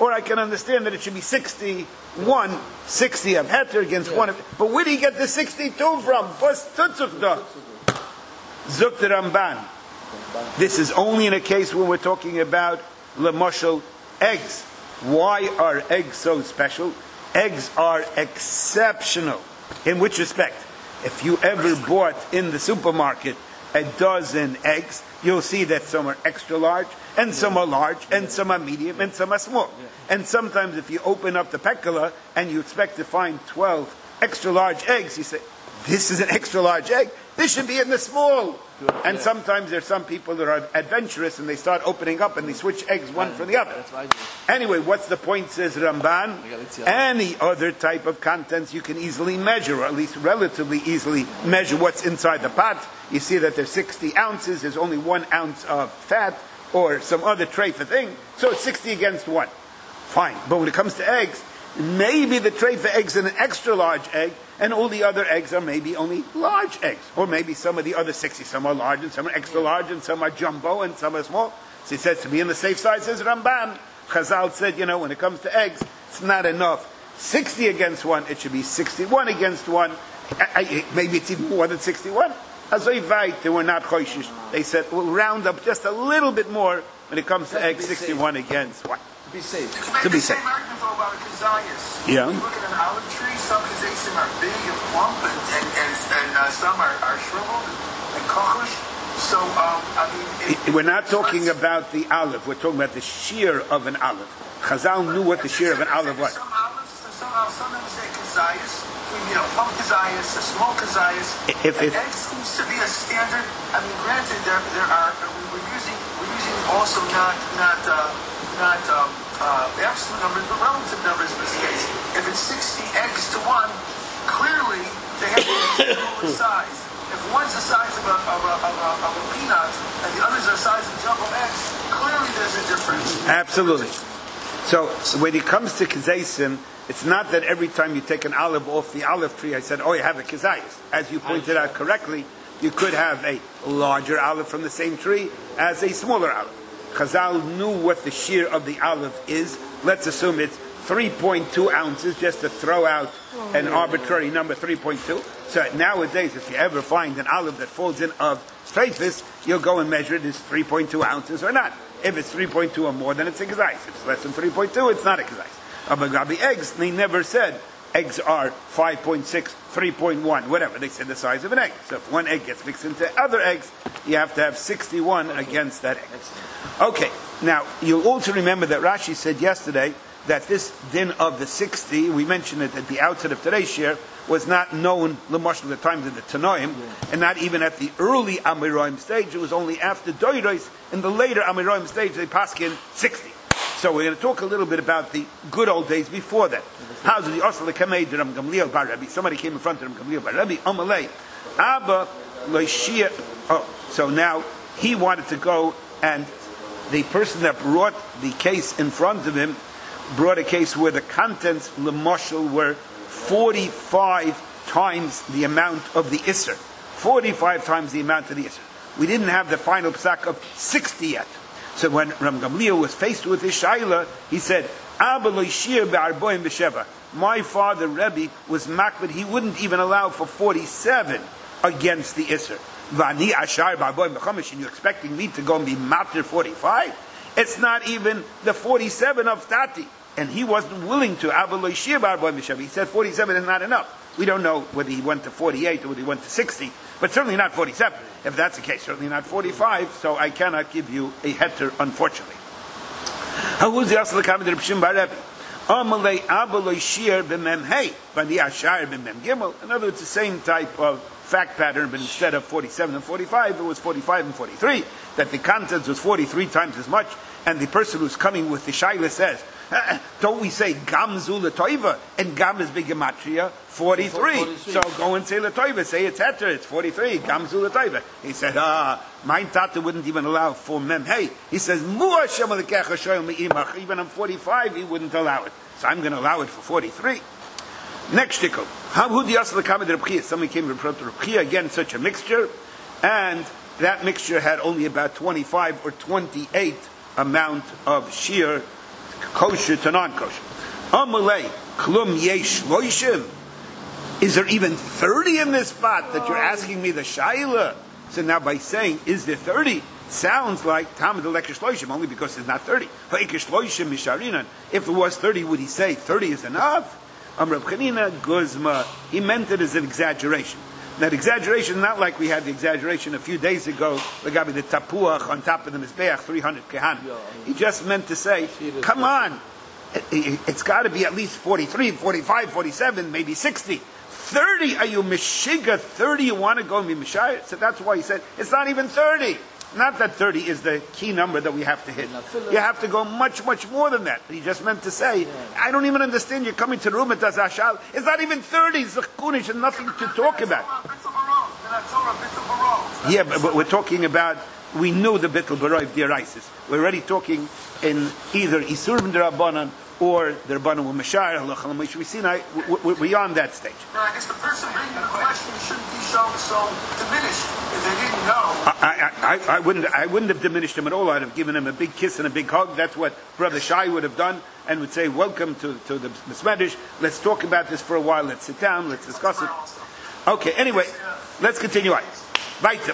or I can understand that it should be sixty-one, sixty of heter against yeah. one of, but where do you get the sixty-two from? What's tutzukda? Zuk the Ramban. This is only in a case when we're talking about lemoshel eggs. Why are eggs so special? Eggs are exceptional. In which respect? If you ever bought in the supermarket a dozen eggs, you'll see that some are extra large, and some are large, and some are medium, and some are small. And sometimes if you open up the pekala and you expect to find twelve extra large eggs, you say, this is an extra large egg. This should be in the small. Good, and yeah. sometimes there's some people that are adventurous and they start opening up and they switch eggs one right. for the other. Anyway, what's the point, says Ramban? Any other type of contents you can easily measure, or at least relatively easily measure what's inside the pot. You see that there's sixty ounces, there's only one ounce of fat, or some other treifa thing, so it's sixty against one. Fine. But when it comes to eggs, maybe the treifa eggs in an extra large egg, and all the other eggs are maybe only large eggs. Or maybe some of the other sixty, some are large and some are extra large and some are jumbo and some are small. So he says to be in the safe side, says Ramban. Chazal said, you know, when it comes to eggs, it's not enough. sixty against one, it should be sixty-one against one. I, I, maybe it's even more than sixty-one. Azoy vayt, they were not choishish. They said, we'll round up just a little bit more when it comes to eggs, sixty-one safe. Against one. To be safe. To be safe. Yeah. You look at an olive tree, some kazaysim are big and plump, and, and, and, and uh, some are, are shriveled and kochush. So, um, I mean... If, we're not talking about the olive, we're talking about the shear of an olive. Chazal knew what the shear of an olive was. Some olives, some, sometimes say kazayas, you know, plump kazayas, a small kazayas. If, if, egg seems to be a standard. I mean, granted, there, there are, we're using, we're using also not, not, uh, not, um, Uh, absolute numbers, but relative numbers in this case. If it's sixty eggs to one, clearly they have to be similar size. If one's the size of a, of, a, of, a, of a peanut and the others are the size of jumbo eggs, clearly there's a difference. Absolutely. So, so when it comes to kazaysim, it's not that every time you take an olive off the olive tree, I said, oh, you have a kazayis. As you pointed out correctly, you could have a larger olive from the same tree as a smaller olive. Chazal knew what the shear of the olive is. Let's assume it's three point two ounces, just to throw out an arbitrary number, three point two. So nowadays, if you ever find an olive that falls in of streifus, you'll go and measure it as three point two ounces or not. If it's three point two or more, then it's a kazais. If it's less than three point two, it's not a kazais. About the eggs, they never said eggs are five point six, three point one, whatever. They said the size of an egg. So if one egg gets mixed into other eggs, you have to have sixty-one against that egg. Okay, now you'll also remember that Rashi said yesterday that this din of the sixty, we mentioned it at the outset of today's share, was not known l'moshel at the times of the Tanoim, yeah. and not even at the early Amiroim stage. It was only after Doiros, in the later Amiroim stage, they paskin sixty. So we're going to talk a little bit about the good old days before that. How's the Osla Kamei Ram Gamliel Bar Rabbi? Somebody came in front of Ram Gamliel Bar Rabbi. Amalei Abba Loishia. Oh, so now he wanted to go, and the person that brought the case in front of him brought a case where the contents lemoshel were forty-five times the amount of the Isser. forty-five times the amount of the Isser. We didn't have the final psak of sixty yet. So when Ram Gamliel was faced with his shaila, he said, Abba loishir be'arboim b'sheva. My father, Rebbe, was makbid. He wouldn't even allow for forty-seven against the Isser. Vani ashar be'arboim b'chomish, and you're expecting me to go and be matir forty-five? It's not even the forty-seven of Tati. And he wasn't willing to. Abba loishir be'arboim b'sheva. He said forty-seven is not enough. We don't know whether he went to forty-eight or whether he went to sixty, but certainly not forty-seven. If that's the case, certainly not forty-five, so I cannot give you a heter, unfortunately. In other words, the same type of fact pattern, but instead of forty-seven and forty-five, it was forty-five and forty-three, that the contents was forty-three times as much, and the person who's coming with the shaila says, Uh, don't we say Gam Zu L'Toiva? And Gam is big gematria, forty-three. So go and say L'Toiva, say it's heter, it's forty-three, Gam Zu L'Toiva. He said, ah, my tata wouldn't even allow for Mem Hey. He says, Mua Shem L'Kecha Shoyel Me'imach. Even on forty-five, he wouldn't allow it. So I'm going to allow it for forty-three. Next tickle. Somebody came in front of Reb Chia, again, such a mixture. And that mixture had only about twenty-five or twenty-eight amount of shear kosher to non-kosher. Amalei klum yesh loishim. Is there even thirty in this pot that you're asking me the shaila? So now by saying, is there thirty? Sounds like Tamid Elekish Loishim, only because it's not thirty. If it was thirty, would he say thirty is enough? Amr Chanina Guzma, he meant it as an exaggeration. That exaggeration, not like we had the exaggeration a few days ago, the Gabi the Tapuach on top of the Mizbeach, three hundred Kehanim. He just meant to say, come on, it's got to be at least forty-three, forty-five, forty-seven, maybe sixty. thirty, are you Meshiga? thirty, you want to go and be Meshayah? So that's why he said, it's not even thirty. Not that thirty is the key number that we have to hit. You have to go much, much more than that. He just meant to say, I don't even understand, you're coming to the room at Ashal. It's not even thirty, it's Kunish and nothing to talk about. Yeah, but, but we're talking about, we know the Bittul Baroi of the Isis. We're already talking in either Isurim Derabanan or the Rabbanan with Mashar, Halachal Moshe Sinai. We're beyond that stage. Now, I guess the person bringing the question shouldn't be so, so diminished if they didn't know. I, I, I, I, wouldn't, I wouldn't have diminished him at all. I'd have given him a big kiss and a big hug. That's what Brother Shai would have done, and would say, welcome to, to the Mesmedish. Let's talk about this for a while. Let's sit down. Let's discuss it. Okay, anyway, let's continue on. Weiter.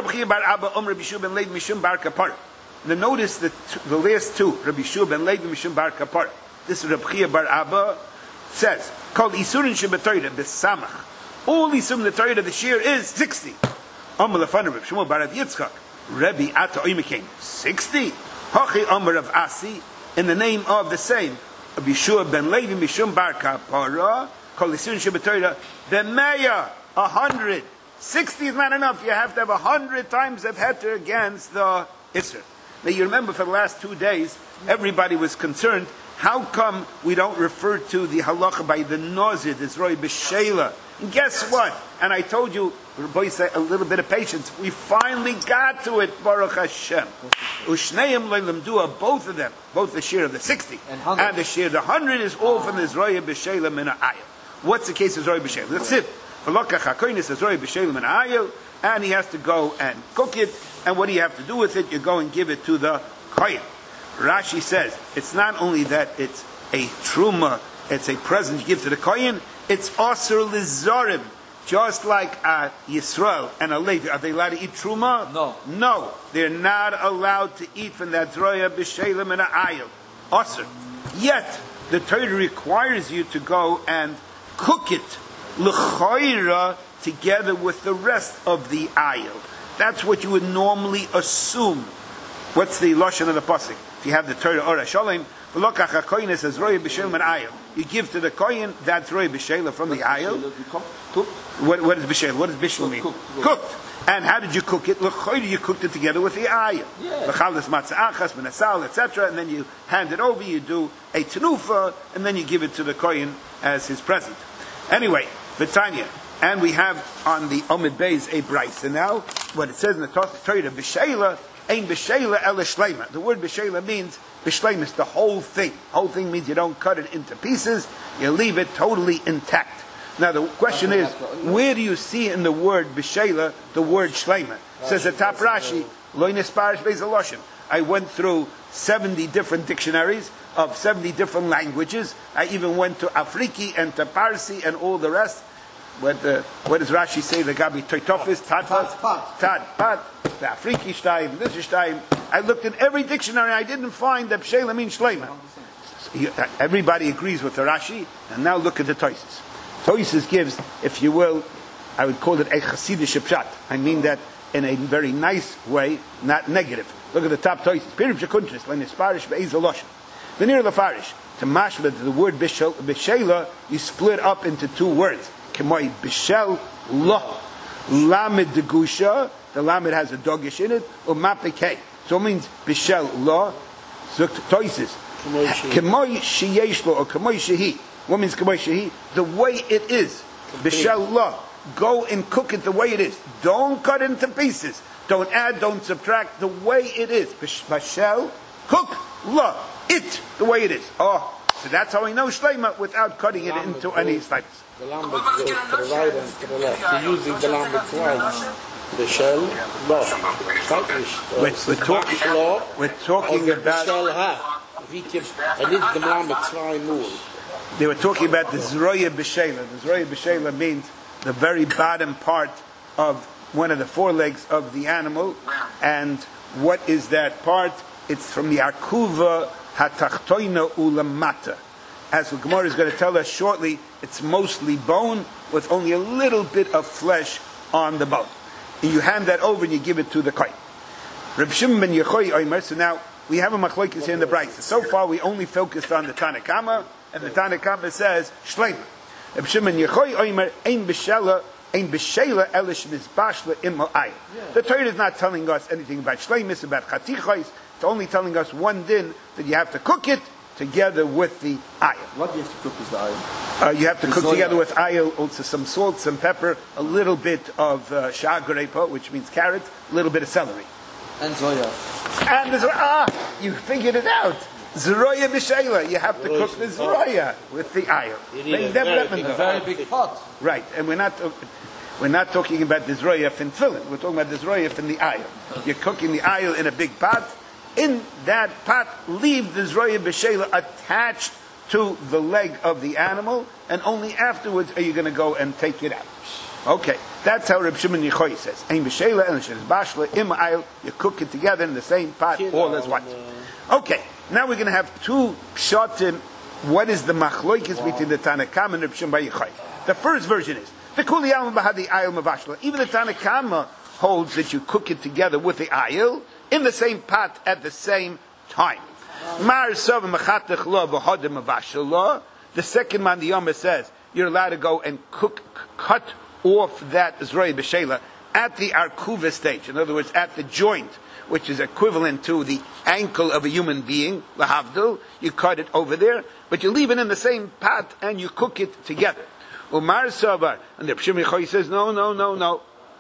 Now notice the, the last two, Rabbi Shua ben Levi Mishum Bar Kapar. This is Rabbi Chia Bar Abba says, called Isurin Shebetoyre Besamach. All Isurim the Torah, the shear is sixty. Amar Lefana Rabbi Shmuel Bar Rav Yitzchak. Rabbi Ata Oimekein, sixty. Hachi Amar Rav Asi, in the name of the same, Rabbi Shua ben Levi Mishum Bar Kapara, called Isurin Shebetoyre Bemeya, a hundred. Sixty is not enough. You have to have a hundred times of heter against the Isser. Now you remember for the last two days, everybody was concerned, how come we don't refer to the halacha by the Nazir, this Roy B'Sheila? And guess what? And I told you, boy, say a little bit of patience. We finally got to it, Baruch Hashem. Ushneim le'lemdua, both of them, both the shir of the sixty and, and the shir of the hundred is all from this Roy B'Sheila min ha'ayil. What's the case of Roy B'Sheila? That's it. V'lokach ha'koynis is Roy B'Sheila min ha'ayil, and he has to go and cook it. And what do you have to do with it? You go and give it to the kohen. Rashi says, it's not only that it's a truma, it's a present you give to the kohen, it's asur lizorim. Just like a Yisrael and a Levi, are they allowed to eat truma? No. No. They're not allowed to eat from that zroya b'shelim and a ayil. Asur. Yet, the Torah requires you to go and cook it, l'choira, together with the rest of the ayil. That's what you would normally assume. What's the lashon of the pasuk? If you have the Torah or a shalom, v'lokach hakoyin says roya b'shelim and ayil. You give to the koyin that roya b'shelim from the ayil. What, what is b'shelim? What does b'shelim mean? Cooked. Cooked. And how did you cook it? L'choyri, you cooked it together with the ayil. L'chalas matzah achas b'nasal, et cetera. And then you hand it over. You do a tenufa, and then you give it to the koyin as his present. Anyway, V'tanya. And we have on the Omid Beis a brayse. And now, what it says in the Torah, b'sheila, ain't b'sheila el shleima. The word b'sheila means, b'shleima is the whole thing. Whole thing means you don't cut it into pieces, you leave it totally intact. Now the question is, where do you see in the word b'sheila the word shleima? Says the top Rashi, lo nisparish beis haloshim. I went through seventy different dictionaries of seventy different languages. I even went to Afriki and to Parsi and all the rest. What, uh, what does Rashi say? The Gabi Toitofis, Tad, Tad, Pat, the Afriki Shtaim, this is Shtaim. I looked at every dictionary. I didn't find that B'sheila means Shleima. Everybody agrees with the Rashi. And now look at the Toises. Toises gives, if you will, I would call it a Chassidish pshat. I mean that in a very nice way, not negative. Look at the top Toises. Pirib Shekuntris, Len Isparish, Be'ez Aloshim. Venir Lefarish. To mashma the word B'sheila, you split up into two words. K'moi b'shel lo, lamed degusha. The lamed has a dogish in it. Or mapekei. So it means b'shel lo. So toises. K'moi sheyesh lo or k'moi shehi. What means k'moi shehi? The way it is. B'shel lo. Go and cook it the way it is. Don't cut it into pieces. Don't add. Don't subtract. The way it is. B'shel cook lo. It the way it is. Oh, so that's how we know shleima without cutting it into any types. The lambert goes to the right and to the left. You're using the lambert twice. The shell, law. We're, we're talking, we're talking about... The shell ha. wie kommt, er nimmt dem Lamm mit zwei Mal. They were talking about the Zroya B'Shela. The Zroya B'Shela means the very bottom part of one of the forelegs of the animal. And what is that part? It's from the Arkuva Hatachtoina Ulamata. As the Gemara is going to tell us shortly, it's mostly bone with only a little bit of flesh on the bone. And you hand that over and you give it to the kohen. Reb Shimon ben Yochai Omer. So now we have a machlokes here in the Brayso. So far we only focused on the Tanakama, and the Tanakama says Shleima. Reb Shimon ben Yochai Omer ein b'shela ein b'shela elish mizbashla imol ayil. The Torah is not telling us anything about Shleimis, about Chatichos. It's only telling us one din that you have to cook it together with the ayil. What do you have to cook with the ayil? Uh, you have to The cook soya. together with ayil, also some salt, some pepper, a little bit of uh, shagrepa, which means carrot, a little bit of celery. And zoya. And the ah, you figured it out. Zroya b'shayla. You have to cook the zroya with the ayil. need a They- very they- big A very big pot. Right, and we're not we're not talking about the zroya from tefillin. We're talking about the zroya from the ayil. You're cooking the ayil in a big pot. In that pot, leave the zroya b'shayla attached to the leg of the animal, and only afterwards are you going to go and take it out. Okay, that's how Reb Shimon Yochai says. Ein b'shayla and she's bashla im ayil. You cook it together in the same pot, all as one. Okay, now we're going to have two pshatim. What is the machloikis between the Tanakama and Reb Shimon bar Yochai? The first version is the kuli alma b'hadi ayil mavashla. Even the Tanakama holds that you cook it together with the ayil in the same pot at the same time. Mar sav machatech lo b'hodim mavashla. The second man, the Yoma, says you're allowed to go and cook, cut off that zroya b'shela at the arkuva stage. In other words, at the joint, which is equivalent to the ankle of a human being, lahavdil. You cut it over there, but you leave it in the same pot and you cook it together. Umar Savar, and the Reb Shimon Yochai says, no, no, no, no.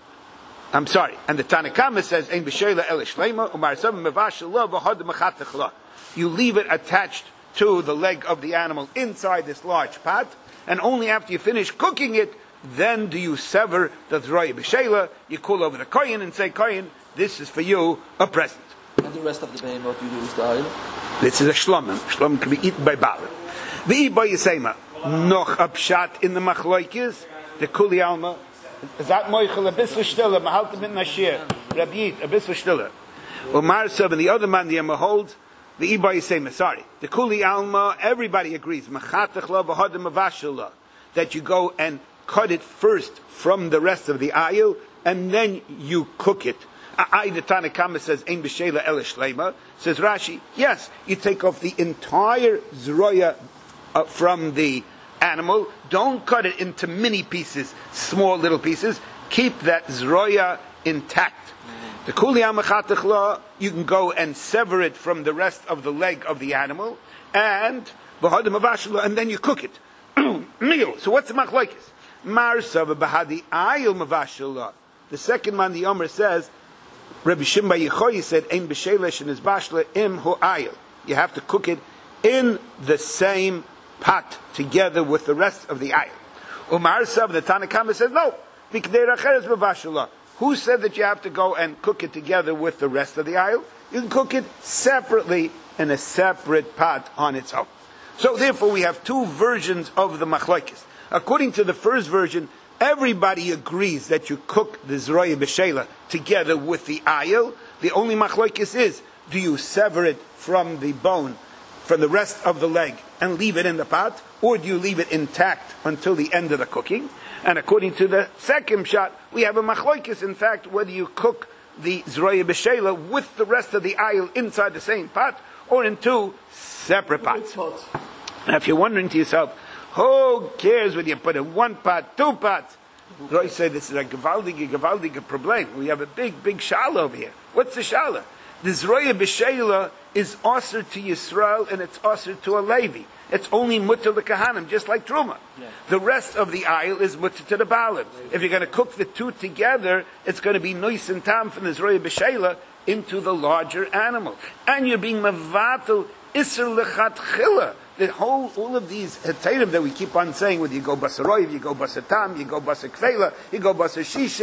I'm sorry. And the Tanakama says, Ein b'shela el shleima, Umar Savar mevashel lo v'hod machatech lo. You leave it attached to the leg of the animal inside this large pot, and only after you finish cooking it, then do you sever the zroya b'shela. You call over the kohen and say, Kohen, this is for you, a present. And the rest of the behemoth, what do you do with the ayil? This is a shlomim. Shlomim can be eaten by balim. V'i by yisema, noch a pshat in the machloikis, the kuli alma, zat moichel a bissl stiller, mahalta bin nashir, Rabbi Yit, a bissl stiller. Umar Sav, and the other man, the Yema holds, the Iba Yisema, sorry, the kuli alma, everybody agrees, machatech lo v'hodim avashel, that you go and cut it first from the rest of the ayil, and then you cook it. I, the Tanakama says, Ein b'shela el shleima. Says Rashi, yes, you take off the entire zroya uh, from the animal. Don't cut it into mini pieces, small little pieces. Keep that zroya intact. The kuli amachatech la, you can go and sever it from the rest of the leg of the animal, and v'hodim avashla, and then you cook it. Meal. So what's the machlokes? Mar sav b'hadi ayil mavashla. The second man, the Yomer, says, Rabbi Shimon bar Yochai said, Ein b'shela shenizbashla im hu ayil. You have to cook it in the same pot together with the rest of the ayil. Umar Sav, the Tanakama, says, no. Who said that you have to go and cook it together with the rest of the ayil? You can cook it separately in a separate pot on its own. So therefore we have two versions of the machlokes. According to the first version, everybody agrees that you cook the zroya b'shela together with the ayil. The only machlokes is, do you sever it from the bone, from the rest of the leg, and leave it in the pot, or do you leave it intact until the end of the cooking? And according to the second shot, we have a machlokes, in fact, whether you cook the zroya b'shela with the rest of the ayil inside the same pot, or in two separate pots. Now if you're wondering to yourself, who cares whether you put in one pot, two pots? Roy said this is a gewaldige, gewaldige problem. We have a big, big shala over here. What's the shala? The zroya b'shela is osir to Yisrael and it's osir to a Levi. It's only mutter the kahanim, just like truma. Yeah. The rest of the ayil is mutter to the balim. If you're going to cook the two together, it's going to be nois and tam from the zroya b'shela into the larger animal, and you're being mavatel iser lechatchila. The whole, all of these hetayrim that we keep on saying, whether you go basaroiv, you go basatam, you go basakfela, you go basashishim,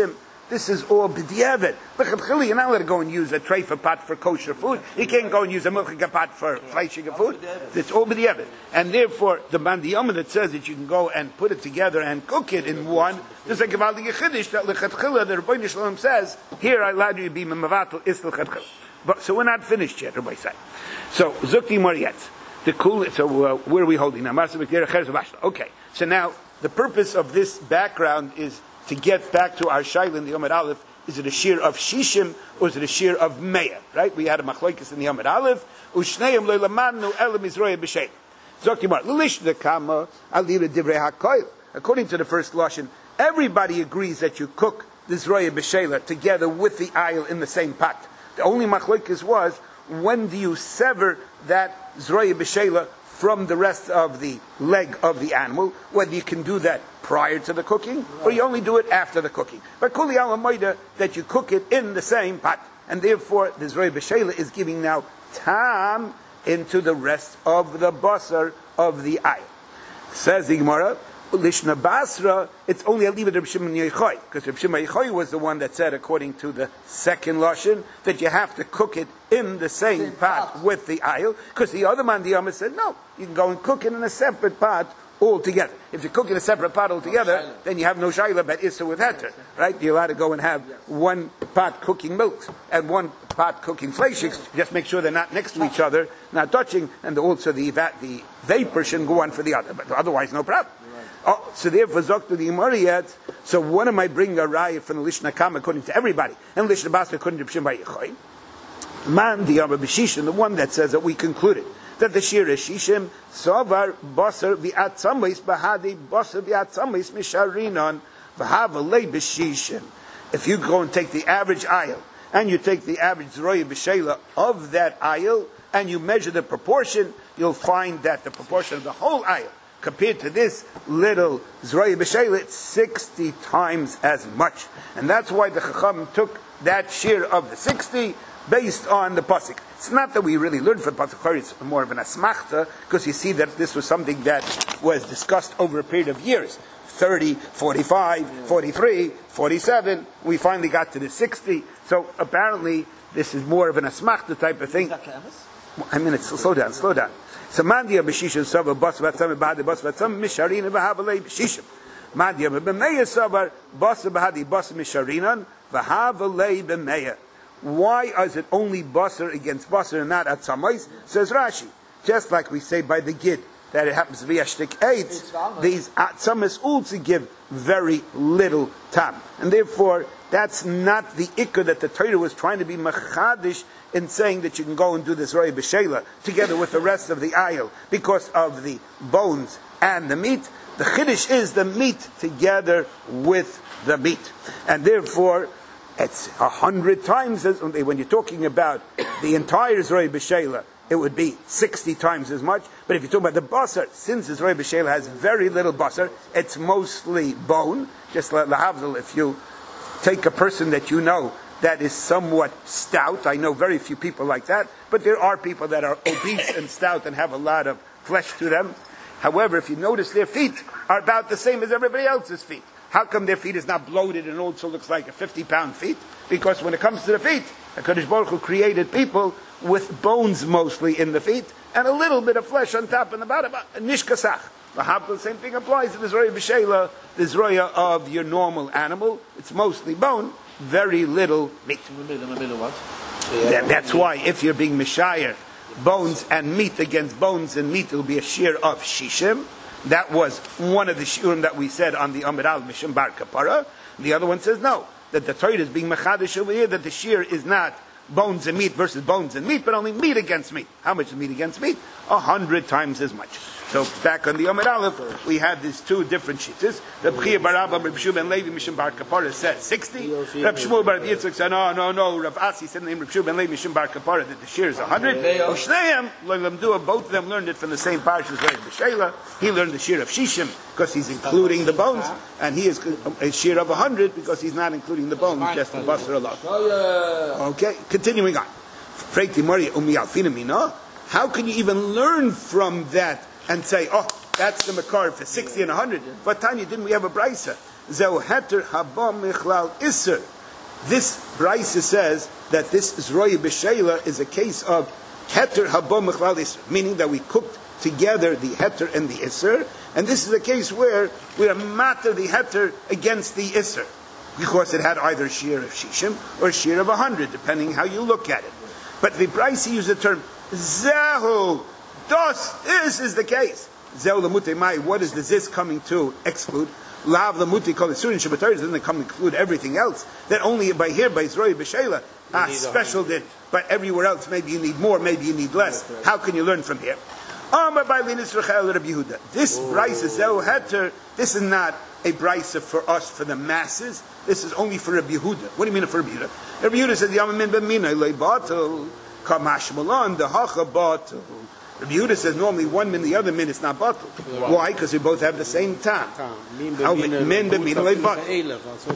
This is all b'diavad. L'chadchila, you're not allowed to go and use a treifa pot for kosher food. You can't go and use a milchika pot for fleishiga food. It's all b'diavad. And therefore, the bandiyama that says that you can go and put it together and cook it in one, there's a gevaldige chiddush that l'chadchila, the Rebbeinu Shalom says, here I allowed you to be memavatel is l'chadchila. But so we're not finished yet, Rabbi say. So zukti morietz. The cool. So uh, where are we holding now? Okay. So now the purpose of this background is to get back to our shaila in the Yomad Aleph. Is it a shir of shishim or is it a shir of meya? Right? We had a machlokes in the Yomad Aleph. Ushneim le'lamanu elam izroya b'shem. Zokti mar l'lish dekama alira divrei hakoil. According to the first lashon, everybody agrees that you cook the zroya b'shela together with the aisle in the same pot. The only machlokes was when do you sever that zroya b'shela from the rest of the leg of the animal, whether you can do that prior to the cooking, or you only do it after the cooking. But kuli alamoida, that you cook it in the same pot. And therefore, the zroya b'shela is giving now tam into the rest of the basar of the aisle. Says the Gemara, Lishna Basra, it's only a libet of Reb Shimon Yochai, because Reb Shimon Yochai was the one that said, according to the second lashon, that you have to cook it in the same, same pot, pot with the aisle, because the other man, the Yama, said, no, you can go and cook it in a separate pot altogether. If you cook in a separate pot altogether, no then you have no shayla, but issa with heter, right? You're allowed to go and have one pot cooking milks and one pot cooking fleishiks. Just make sure they're not next to each other, not touching, and also the the vapor shouldn't go on for the other, but otherwise no problem. Oh, so therefore, Zok to the Gemara yet. So what am I bringing a raya from the Lishna Kam according to everybody, and Lishna Basra according to B'Shem Yochai? Man the Yama B'Shishim, the one that says that we concluded that the shir is shishim savar basar v'atzamis bahadi basar v'atzamis misharinon v'havalei b'shishim. If you go and take the average aisle and you take the average zroya b'shela of that aisle and you measure the proportion, you'll find that the proportion of the whole aisle compared to this little zroya b'shela, it's sixty times as much. And that's why the Chacham took that shir of the sixty based on the pasuk. It's not that we really learned from the pasuk, it's more of an asmachta, because you see that this was something that was discussed over a period of years. thirty, forty-five, forty-three, forty-seven, we finally got to the sixty. So apparently this is more of an asmachta type of thing. I mean, it's, slow down, slow down. So mandia b'shishim savar bas v'atzam b'hadi bas v'atzam misharin v'havalei b'shishim. Mandia b'meya savar bas b'hadi bas misharinan v'havalei b'meya. Why is it only basar against basar and not atzamais? Says Rashi. Just like we say by the gid that it happens via shtik eight, these atzamas also give very little tam, and therefore that's not the ikkur that the Torah was trying to be machadish in saying that you can go and do this roya b'shela together with the rest of the aisle because of the bones and the meat. The chiddush is the meat together with the meat, and therefore it's a hundred times as when you're talking about the entire zroya b'shela, it would be sixty times as much. But if you talk about the basar, since the zroya b'shela has very little basar, it's mostly bone. Just like lahavdil, if you take a person that you know that is somewhat stout, I know very few people like that, but there are people that are obese and stout and have a lot of flesh to them. However, if you notice, their feet are about the same as everybody else's feet. How come their feet is not bloated and also looks like a fifty-pound feet? Because when it comes to the feet, HaKadosh Baruch Hu created people with bones mostly in the feet and a little bit of flesh on top and the bottom. Nishkasach. The same thing applies to the zroya b'shela, the zroya of your normal animal. It's mostly bone, very little meat. That, that's why if you're being mishayir, bones and meat against bones and meat, it will be a shear of shishim. That was one of the shiurim that we said on the Amid Al Mishum Bar Kapara. The other one says no, that the Torah is being mechadish over here, that the shear is not bones and meat versus bones and meat, but only meat against meat. How much is meat against meat? A hundred times as much. So back on the Amid Aleph, we had these two different shittas. The B'chia Bar Abba, Reb Shimon Levi Mishum Bar Kapara said sixty. Reb Shmuel Bar Yitzchak said no, no, no. Rav Asi said the name Reb Shimon Levi Mishum Bar Kapara that the shear is a hundred. Ushneim Lamdua, both of them learned it from the same parashas Reb B'Shela. He learned the shear of Shishim because he's including the bones, and he is a shear of a hundred because he's not including the bones, just the basar alone. Okay, continuing on. How can you even learn from that and say, oh, that's the makar for sixty and a hundred? But Tanya, didn't we have a brisa? zeu heter haba michlal iser. This Brisa says that this Zroya B'Sheila is a case of heter haba michlal iser, meaning that we cooked together the heter and the iser, and this is a case where we are matter the heter against the iser, because it had either shir of shishim or shir of a hundred, depending how you look at it. But the Brisa used the term zehu, dos, this is the case. Zehu lamute mai, what is the zis coming to exclude? Lav lamuti kol isurin shabbatayr, doesn't it come to include everything else? That only by here, by Zroya B'Sheila, ah, special did, but everywhere else, maybe you need more, maybe you need less. How can you learn from here? This Brisa Zehu Heter, this is not a Brisa for us, for the masses. This is only for Rabbi Yehuda. What do you mean for Rabbi Yehuda? Rabbi Yehuda says, Yamamin b'mina lei batel, kamash malon, the hacha batel. Rabbi Yehuda says normally one min, the other min is not batel. Why? Because we both have the same time. Min b'mina lei batel.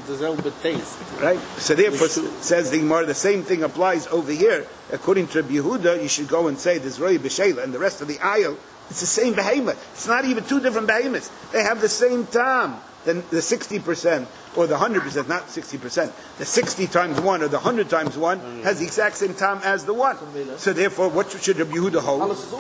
Right? So therefore, says the Gemara, the same thing applies over here. According to Rabbi Yehuda, you should go and say there's Zroya B'Sheila and the rest of the aisle. It's the same behemoth. It's not even two different behemoths. They have the same time. Then the sixty percent or the one hundred percent, not sixty percent, the sixty times one or the one hundred times one has the exact same time as the one. So therefore, what should Rabbi Yehuda hold?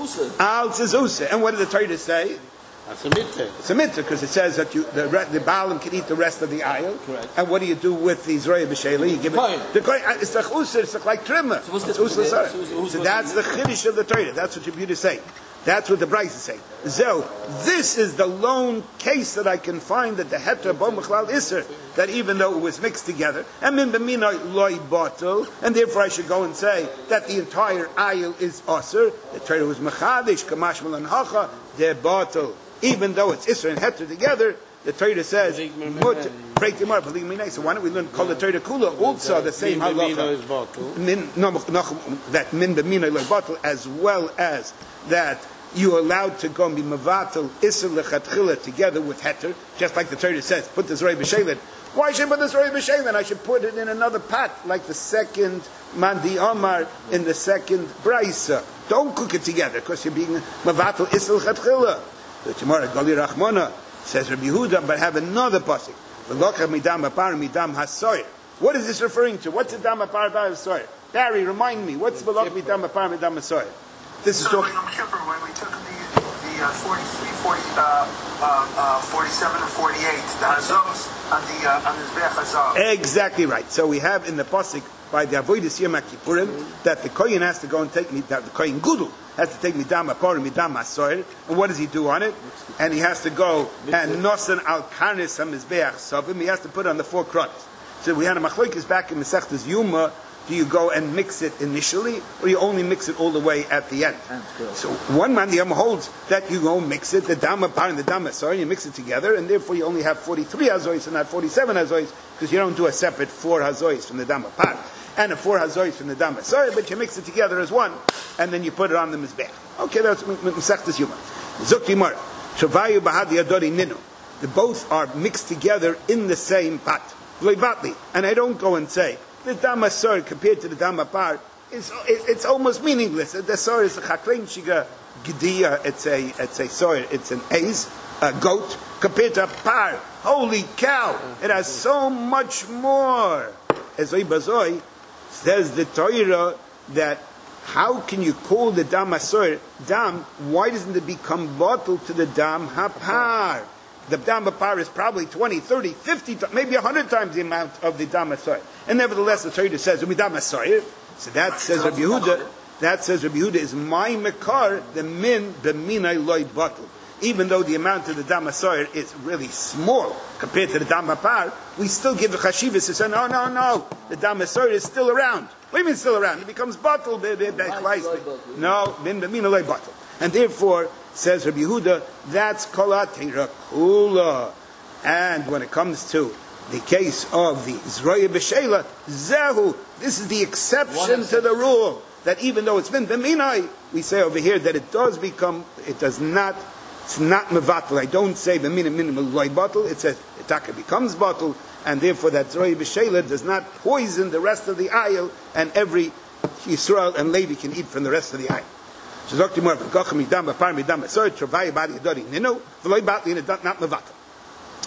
Al Zezuse. And what did the Torah say? It's a mitzvah. It's a mitzvah because it says that you, the, the Baalim can eat the rest of the aisle. Correct. And what do you do with the Zroya B'Sheila? You give it Coin. the coin. It's the chusser. It's like trimmer. So what's the- It's usla sarah. so- so- So that's the chiddush of the Torah. That's what Rabbi Yehuda is saying. That's what the Brisa is saying. So this is the lone case that I can find that the heter bo mechlal iser, that even though it was mixed together, and min b'mina loy batel, and therefore I should go and say that the entire aisle is aser. The Torah was mechadish kamash malan hacha de batel. Even though it's iser and heter together, the Torah says mut break the mar. Believe me, nice. So why don't we learn call the Torah kula also the same halacha? Min no that min b'mina loy batel, as well as that you're allowed to go and be mavatal iser lechatchila together with heter, just like the Torah says. Put the Zroya B'Sheila. Why should I put the Zroya B'Sheila? I should put it in another pot, like the second mandi omar in the second brisa. Don't cook it together because you're being mavatal iser lechatchila. The Gemara Gali Rachmana says Rabbi Yehuda, but have another pasuk. V'locha midam apar midam hasoyer. What is this referring to? What's the dam apar midam hasoyer? Barry, remind me. What's v'locha midam apar midam hasoyer? This is So talking. Yom Kippur, when we took the, the uh, forty-three, forty, uh, uh, uh, forty-seven, and forty-eight, the Hazos on the uh, on the Zbeach Hazah. Exactly right. So we have in the pasuk by the Avodas Yom Kippurim that the kohen has to go and take me. That the kohen Gudul has to take midam apar midam hasoyer. And what does he do on it? And he has to go and nosen al karnis hamizbeach savim. He has to put on the four crowns. So we had a machlokes back in Masechtas Yuma. Do you go and mix it initially, or you only mix it all the way at the end? So one man the holds that you go mix it, the dama par and the dama sorry, you mix it together, and therefore you only have forty-three hazois and not forty-seven hazois, because you don't do a separate four hazois from the dama par and a four hazois from the dama sorry, but you mix it together as one, and then you put it on the mizbech. Okay, that's Masechtas Yuma. Zukti Mara, Shavayu Bahadi Adori Ninu. The both are mixed together in the same pot. And I don't go and say the dama sor compared to the dama par is it's almost meaningless. The sor is a chaklein shiga gedia. It's a it's a sor. It's an ace, a goat compared to a par. Holy cow! It has so much more. Ezoi bazoi says the Torah that how can you call the dam asor dam? Why doesn't it become bottled to the dam hapar? The dam hapar is probably twenty, thirty, fifty, maybe one hundred times the amount of the dam asor. And nevertheless, the Torah says dam asor. So that says Rabbi Yehuda. That says Rabbi Yehuda is my mekar the min the minay loy bottled. Even though the amount of the dam asor is really small compared to the dam hapar, we still give the chashivas to say no, no, no. The dam asor is still around. What do you mean still around? It becomes bottled. No, min the minay loy bottled. And therefore, says Rabbi Yehuda, that's kolat kula. And when it comes to the case of the Zroya B'Sheila, zehu, this is the exception to the rule, that even though it's been b'minai, we say over here that it does become, it does not, it's not mevatel. I don't say b'minai minimal loy bottle, it says itaka becomes bottle, and therefore that Zroya B'Sheila does not poison the rest of the aisle, and every Yisrael and Levi can eat from the rest of the aisle. So Zokti Mor, V'gocha midam, B'par midam, so Travayi badi Adori Ninu, V'loi batli, and not mevatel.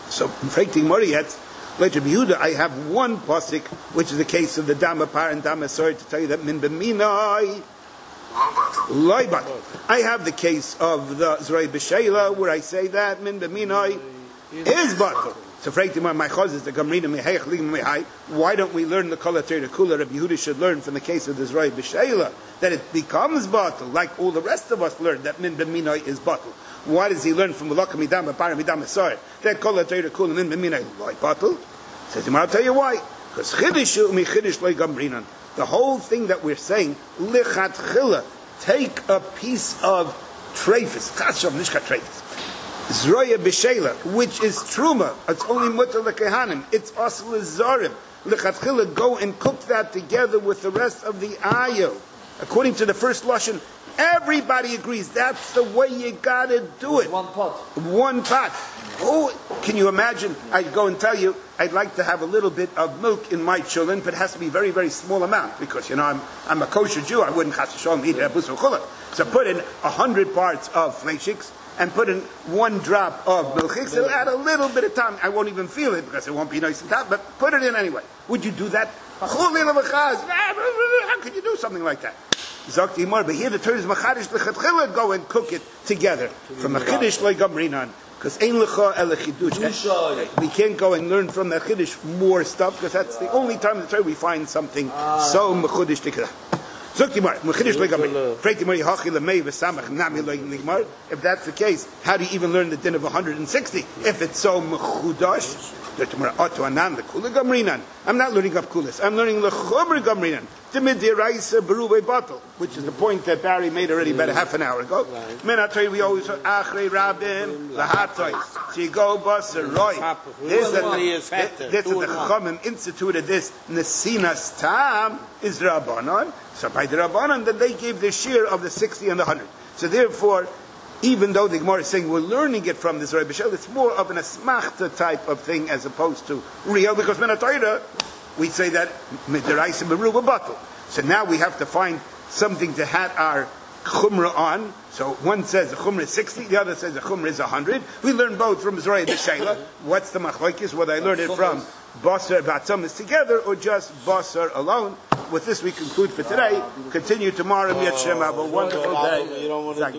So, Freiting Moriet, later Yehuda, I have one pasuk, which is the case of the Dama Par and Dama Sor, to tell you that Min B'minai, Loibat. I have the case of the Zroi B'Sheila, where I say that Min B'minai is Batal. So, Freiting Moriet, my chaz is the Gamrina Meheich Ligim Mehai. Why don't we learn the Kol HaTorah Kula? Rabbi Yehuda should learn from the case of the Zroi B'Sheila that it becomes Batal, like all the rest of us learned that Min B'minai is Batal. Why does he learn from Mulaka Midam B'Par Midam Asar that Kol HaTorah Kula Min B'minai Loi Batal? Says I'll tell you why. Because Chidishu Mi Chidish Loi Gamrinan. The whole thing that we're saying, Lichat Chila, take a piece of treifis, Chashav Nishkat treifis, Zroya B'Sheila, which is Truma, it's only Mutter L'Kehanim, it's Asl Zarim, Lichat Chila, go and cook that together with the rest of the Ayo. According to the first Lashon, everybody agrees that's the way you gotta do it. One pot. One pot. Oh, can you imagine? I'd go and tell you, I'd like to have a little bit of milk in my children, but it has to be a very, very small amount, because, you know, I'm, I'm a kosher Jew, I wouldn't chas v'shalom eat a busul chulak. So put in a hundred parts of fleishiks, and put in one drop of milchiks, it'll add a little bit of time. I won't even feel it, because it won't be nice and top, but put it in anyway. Would you do that? How could you do something like that? Zakti Mar, but here the term is machadish lechatchila, go and cook it together from a chiddush like gamrinan, because ein lecha el chidush. We can't go and learn from the chiddush more stuff, because that's the only time in the Torah we find something so mechudish tikra. Zakti Mar, mechudish like gamrinan. Freiti Mar yihachi lemei v'samach nami like ligmar. If that's the case, how do you even learn the din of one hundred sixty if it's so mechudash? I'm not learning up kulis. I'm learning lechomer gamrinan. Which is the point that Barry made already about a half an hour ago. Men I tell you, we always say achrei rabim lahatois. So you go basar roy. This that the Chachamim instituted this nesinas tam is rabbanon. So by the rabbanon, then they gave the share of the sixty and the hundred. So therefore, even though the Gemara is saying we're learning it from this Zroi B'Sheila, it's more of an asmachta type of thing as opposed to real, because Min HaTorah, we say that Midiraisa Meruba Batal. So now we have to find something to hat our Chumrah on. So one says the Chumrah is sixty, the other says the Chumrah is one hundred. We learn both from Zroi B'Sheila. What's the machlokes? Whether I learned it from Basar Batzamis together or just Basar alone. With this we conclude for today. Continue tomorrow. Have a wonderful day.